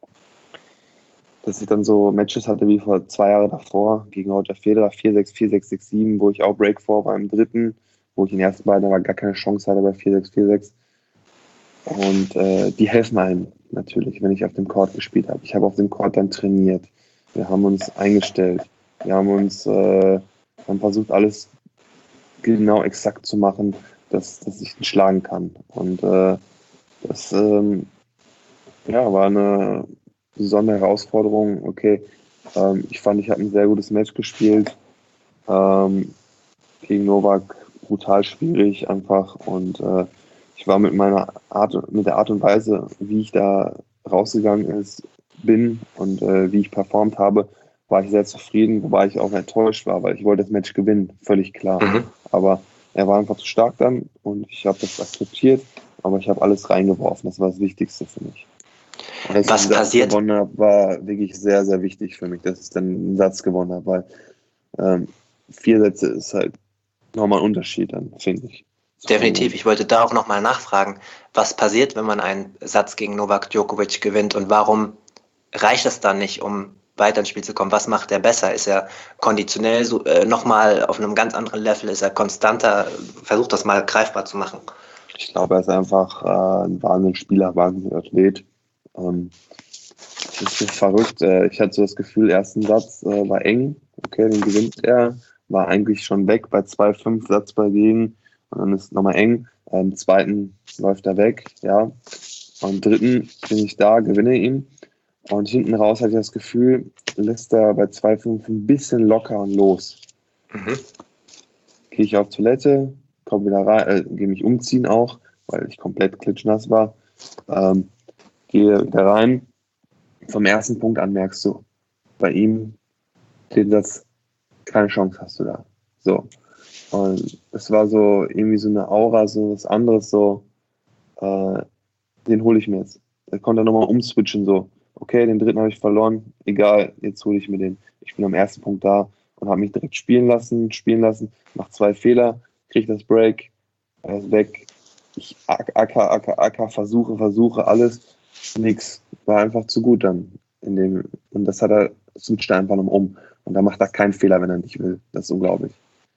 dass ich dann so Matches hatte wie vor zwei Jahren davor, gegen Roger Federer, vier sechs, vier sechs, sechs sieben, wo ich auch Break vor war im dritten, wo ich in den ersten beiden aber gar keine Chance hatte bei vier sechs, vier sechs. Und äh, die helfen einem natürlich, wenn ich auf dem Court gespielt habe. Ich habe auf dem Court dann trainiert. Wir haben uns eingestellt. Wir haben uns äh, haben versucht, alles genau exakt zu machen, dass, dass ich ihn schlagen kann. Und äh, das ähm, ja, war eine besondere Herausforderung. Okay, ähm, ich fand, ich habe ein sehr gutes Match gespielt. Ähm, gegen Novak brutal schwierig einfach. Und äh, ich war mit meiner Art, mit der Art und Weise, wie ich da rausgegangen ist, bin und äh, wie ich performt habe, war ich sehr zufrieden, wobei ich auch enttäuscht war, weil ich wollte das Match gewinnen, völlig klar. Mhm. Aber er war einfach zu stark dann und ich habe das akzeptiert, aber ich habe alles reingeworfen. Das war das Wichtigste für mich. Und dass Was ich den Satz passiert? gewonnen habe, war wirklich sehr, sehr wichtig für mich, dass ich dann einen Satz gewonnen habe, weil ähm, vier Sätze ist halt nochmal ein Unterschied dann, finde ich. Definitiv. Ich wollte da auch nochmal nachfragen, was passiert, wenn man einen Satz gegen Novak Djokovic gewinnt und warum reicht es dann nicht, um weiter ins Spiel zu kommen? Was macht er besser? Ist er konditionell so, äh, nochmal auf einem ganz anderen Level? Ist er konstanter? Versucht das mal greifbar zu machen. Ich glaube, er ist einfach äh, ein Wahnsinnsspieler, Wahnsinnsathlet. Ähm, das ist verrückt. Äh, ich hatte so das Gefühl, ersten Satz äh, war eng. Okay, den gewinnt er. War eigentlich schon weg bei zwei fünf Satz bei gegen. Und dann ist es nochmal eng. Äh, Im zweiten läuft er weg. Ja. Und im dritten bin ich da, gewinne ihn. Und hinten raus hatte ich das Gefühl, lässt er bei zwei fünf ein bisschen locker und los. Mhm. Gehe ich auf Toilette, komme wieder rein, äh, gehe mich umziehen auch, weil ich komplett klitschnass war. Ähm, gehe wieder rein. Vom ersten Punkt an merkst du, bei ihm den Satz, keine Chance hast du da. So. Und es war so irgendwie so eine Aura, so was anderes, so, äh, den hole ich mir jetzt. Da konnte er nochmal umswitchen, so. Okay, den dritten habe ich verloren, egal, jetzt hole ich mir den. Ich bin am ersten Punkt da und habe mich direkt spielen lassen, spielen lassen, mach zwei Fehler, kriege das Break, er ist weg. Ich acker, acker, acker, versuche, versuche, alles, nix. War einfach zu gut dann. In dem, und das hat er, switcht er einfach noch um. Und da macht er keinen Fehler, wenn er nicht will. Das ist unglaublich.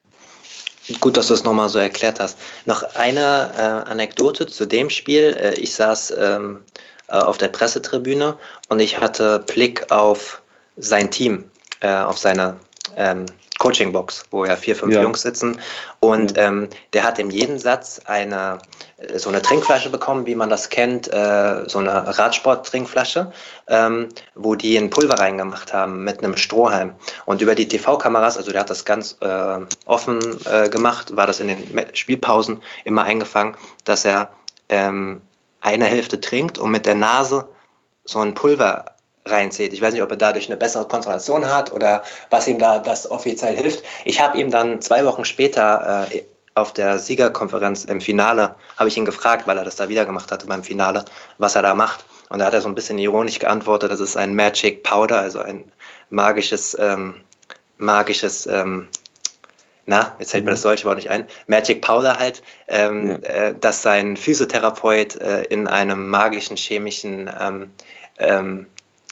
Gut, dass du es nochmal so erklärt hast. Noch eine äh, Anekdote zu dem Spiel. Äh, ich saß ähm, äh, auf der Pressetribüne und ich hatte Blick auf sein Team, äh, auf seine ähm, Coachingbox, wo ja vier, fünf Ja. Jungs sitzen. Und Ja. ähm, der hat in jedem Satz eine so eine Trinkflasche bekommen, wie man das kennt, äh, so eine Radsport-Trinkflasche, ähm, wo die ein Pulver reingemacht haben mit einem Strohhalm. Und über die T V-Kameras, also der hat das ganz äh, offen äh, gemacht, war das in den Spielpausen immer eingefangen, dass er ähm, eine Hälfte trinkt und mit der Nase so ein Pulver reinzieht. Ich weiß nicht, ob er dadurch eine bessere Konzentration hat oder was ihm da das offiziell hilft. Ich habe ihm dann zwei Wochen später äh, auf der Siegerkonferenz im Finale, habe ich ihn gefragt, weil er das da wieder gemacht hatte beim Finale, was er da macht. Und da hat er so ein bisschen ironisch geantwortet, das ist ein Magic Powder, also ein magisches, ähm, magisches, ähm, na, jetzt fällt mir das deutsche Wort nicht ein, Magic Powder halt, ähm, ja. äh, dass sein Physiotherapeut äh, in einem magischen, chemischen ähm, ähm,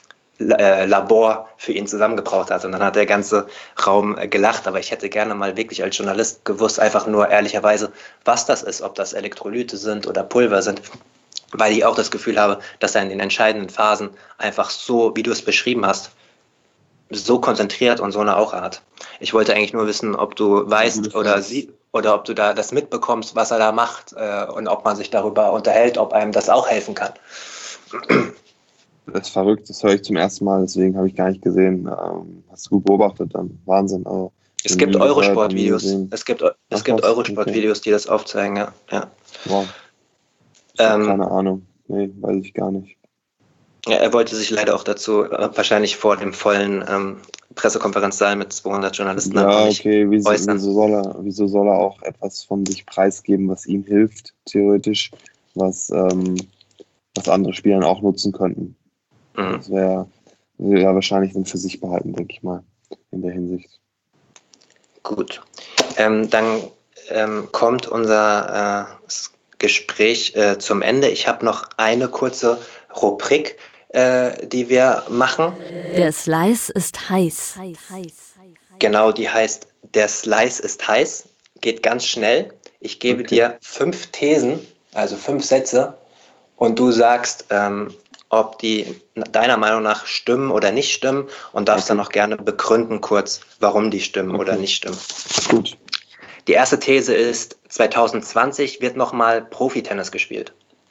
Labor für ihn zusammengebraut hat. Und dann hat der ganze Raum gelacht. Aber ich hätte gerne mal wirklich als Journalist gewusst, einfach nur ehrlicherweise, was das ist, ob das Elektrolyte sind oder Pulver sind, weil ich auch das Gefühl habe, dass er in den entscheidenden Phasen einfach so, wie du es beschrieben hast, so konzentriert und so eine Aura hat. Ich wollte eigentlich nur wissen, ob du weißt oder sie oder ob du da das mitbekommst, was er da macht äh, und ob man sich darüber unterhält, ob einem das auch helfen kann. Das ist verrückt, das höre ich zum ersten Mal, deswegen habe ich gar nicht gesehen. Ähm, hast du gut beobachtet dann? Wahnsinn. Also, es gibt Eurosport-Videos. Es gibt, es Ach, gibt was? Eurosport-Videos, die das aufzeigen, ja. ja. Wow. Ähm, keine Ahnung. Nee, weiß ich gar nicht. Ja, er wollte sich leider auch dazu äh, wahrscheinlich vor dem vollen ähm, Pressekonferenzsaal mit zweihundert Journalisten ja, okay, wieso, wieso, soll er, wieso soll er auch etwas von sich preisgeben, was ihm hilft, theoretisch, was, ähm, was andere Spieler auch nutzen könnten. Mhm. Das wäre wär wahrscheinlich dann für sich behalten, denke ich mal. in der Hinsicht. Gut, ähm, dann ähm, kommt unser äh, Gespräch äh, zum Ende. Ich habe noch eine kurze Rubrik, äh, die wir machen. Der Slice ist heiß. Genau, die heißt Der Slice ist heiß. Geht ganz schnell. Ich gebe Okay. dir fünf Thesen, also fünf Sätze, und du sagst, ähm, ob die deiner Meinung nach stimmen oder nicht stimmen, und darfst Okay. dann auch gerne begründen kurz, warum die stimmen Okay. oder nicht stimmen. Gut. Die erste These ist, zwanzig zwanzig wird nochmal Profitennis gespielt.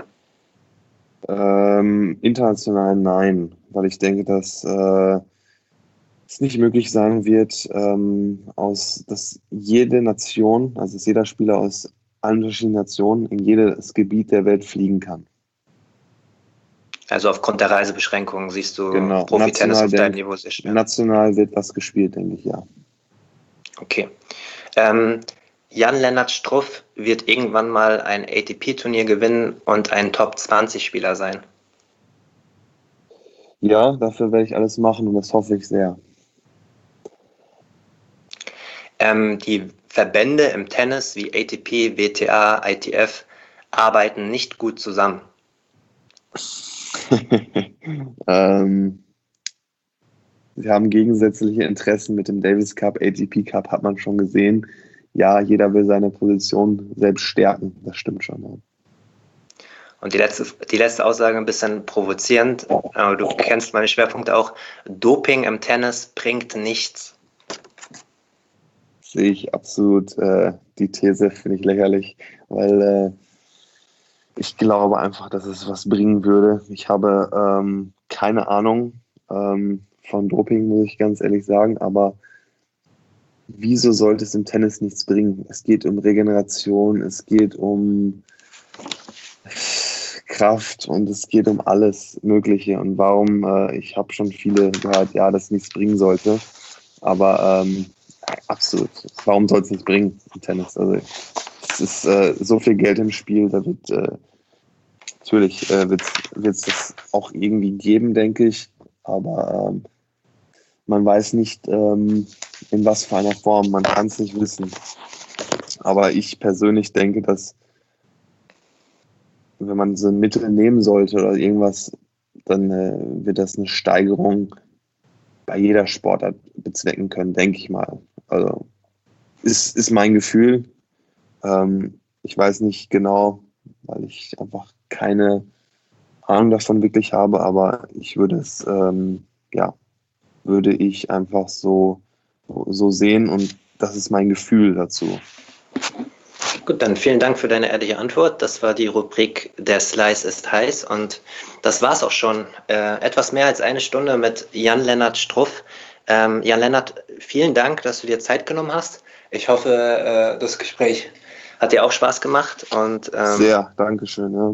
Ähm, international nein, weil ich denke, dass äh, es nicht möglich sein wird, ähm, aus, dass jede Nation, also dass jeder Spieler aus allen verschiedenen Nationen in jedes Gebiet der Welt fliegen kann. Also aufgrund der Reisebeschränkungen siehst du Genau. Profitennis National, auf deinem denk, Niveau sehr schwer. national wird was gespielt, denke ich, ja. Okay. Ähm, Jan-Lennart Struff wird irgendwann mal ein A T P-Turnier gewinnen und ein Top zwanzig Spieler sein. Ja, dafür werde ich alles machen und das hoffe ich sehr. Ähm, die Verbände im Tennis wie A T P, W T A, I T F arbeiten nicht gut zusammen. ähm, sie haben gegensätzliche Interessen mit dem Davis Cup, A T P Cup hat man schon gesehen. Ja, jeder will seine Position selbst stärken, das stimmt schon. Ja. Und die letzte, die letzte Aussage ein bisschen provozierend, aber du kennst meine Schwerpunkte auch. Doping im Tennis bringt nichts. Sehe ich absolut. Äh, die These finde ich lächerlich, weil äh, ich glaube einfach, dass es was bringen würde. Ich habe ähm, keine Ahnung ähm, von Doping, muss ich ganz ehrlich sagen, aber wieso sollte es im Tennis nichts bringen? Es geht um Regeneration, es geht um Kraft und es geht um alles Mögliche. Und warum, äh, ich habe schon viele gehört, ja, dass nichts bringen sollte, aber ähm, absolut. Warum soll es nicht bringen im Tennis? Also es ist äh, so viel Geld im Spiel, da wird äh, natürlich äh, wird es das auch irgendwie geben, denke ich, aber ähm, man weiß nicht, ähm, in was für einer Form, man kann es nicht wissen. Aber ich persönlich denke, dass wenn man so ein Mittel nehmen sollte oder irgendwas, dann äh, wird das eine Steigerung bei jeder Sportart bezwecken können, denke ich mal. Also ist, ist mein Gefühl. Ähm, ich weiß nicht genau, weil ich einfach keine Ahnung davon wirklich habe, aber ich würde es, ähm, ja, würde ich einfach so, so sehen und das ist mein Gefühl dazu. Gut, dann vielen Dank für deine ehrliche Antwort. Das war die Rubrik Der Slice ist heiß und das war's auch schon. Äh, etwas mehr als eine Stunde mit Jan-Lennart Struff. Ähm, Jan-Lennart, vielen Dank, dass du dir Zeit genommen hast. Ich hoffe, äh, das Gespräch hat dir auch Spaß gemacht. Und, ähm, Sehr, Dankeschön. Ja.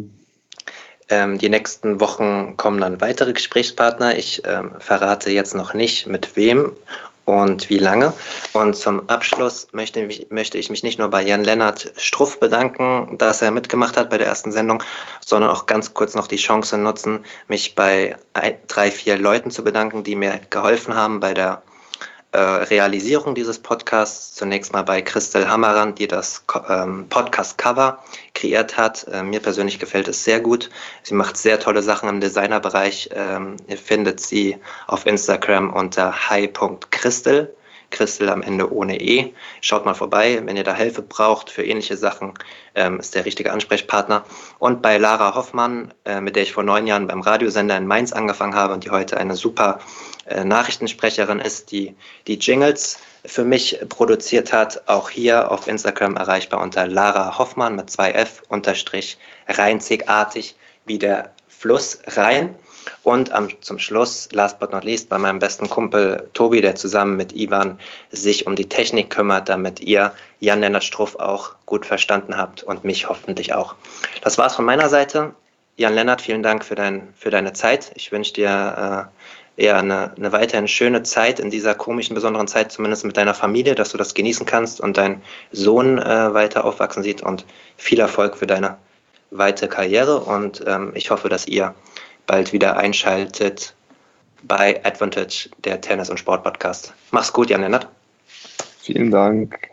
Ähm, die nächsten Wochen kommen dann weitere Gesprächspartner. Ich ähm, verrate jetzt noch nicht, mit wem und wie lange. Und zum Abschluss möchte, möchte ich mich nicht nur bei Jan-Lennart Struff bedanken, dass er mitgemacht hat bei der ersten Sendung, sondern auch ganz kurz noch die Chance nutzen, mich bei ein, drei, vier Leuten zu bedanken, die mir geholfen haben bei der äh, Realisierung dieses Podcasts. Zunächst mal bei Christel Hammerand, die das ähm, Podcast-Cover kreiert hat. Äh, mir persönlich gefällt es sehr gut. Sie macht sehr tolle Sachen im Designerbereich. Ähm, ihr findet sie auf Instagram unter hi punkt christel. Christel am Ende ohne E. Schaut mal vorbei, wenn ihr da Hilfe braucht für ähnliche Sachen, ähm, ist der richtige Ansprechpartner. Und bei Lara Hoffmann, äh, mit der ich vor neun Jahren beim Radiosender in Mainz angefangen habe und die heute eine super äh, Nachrichtensprecherin ist, die die Jingles für mich produziert hat. Auch hier auf Instagram erreichbar unter Lara Hoffmann mit zwei F unterstrich reinzigartig wie der Fluss Rhein. Und am, zum Schluss, last but not least, bei meinem besten Kumpel Tobi, der zusammen mit Ivan sich um die Technik kümmert, damit ihr Jan-Lennart Struff auch gut verstanden habt und mich hoffentlich auch. Das war's von meiner Seite. Jan-Lennart, vielen Dank für, dein, für deine Zeit. Ich wünsche dir äh, eher eine, eine weiterhin schöne Zeit in dieser komischen, besonderen Zeit, zumindest mit deiner Familie, dass du das genießen kannst und dein Sohn äh, weiter aufwachsen sieht und viel Erfolg für deine weitere Karriere. Und ähm, ich hoffe, dass ihr bald wieder einschaltet bei Advantage, der Tennis- und Sport-Podcast. Mach's gut, Jan-Lennart. Vielen Dank.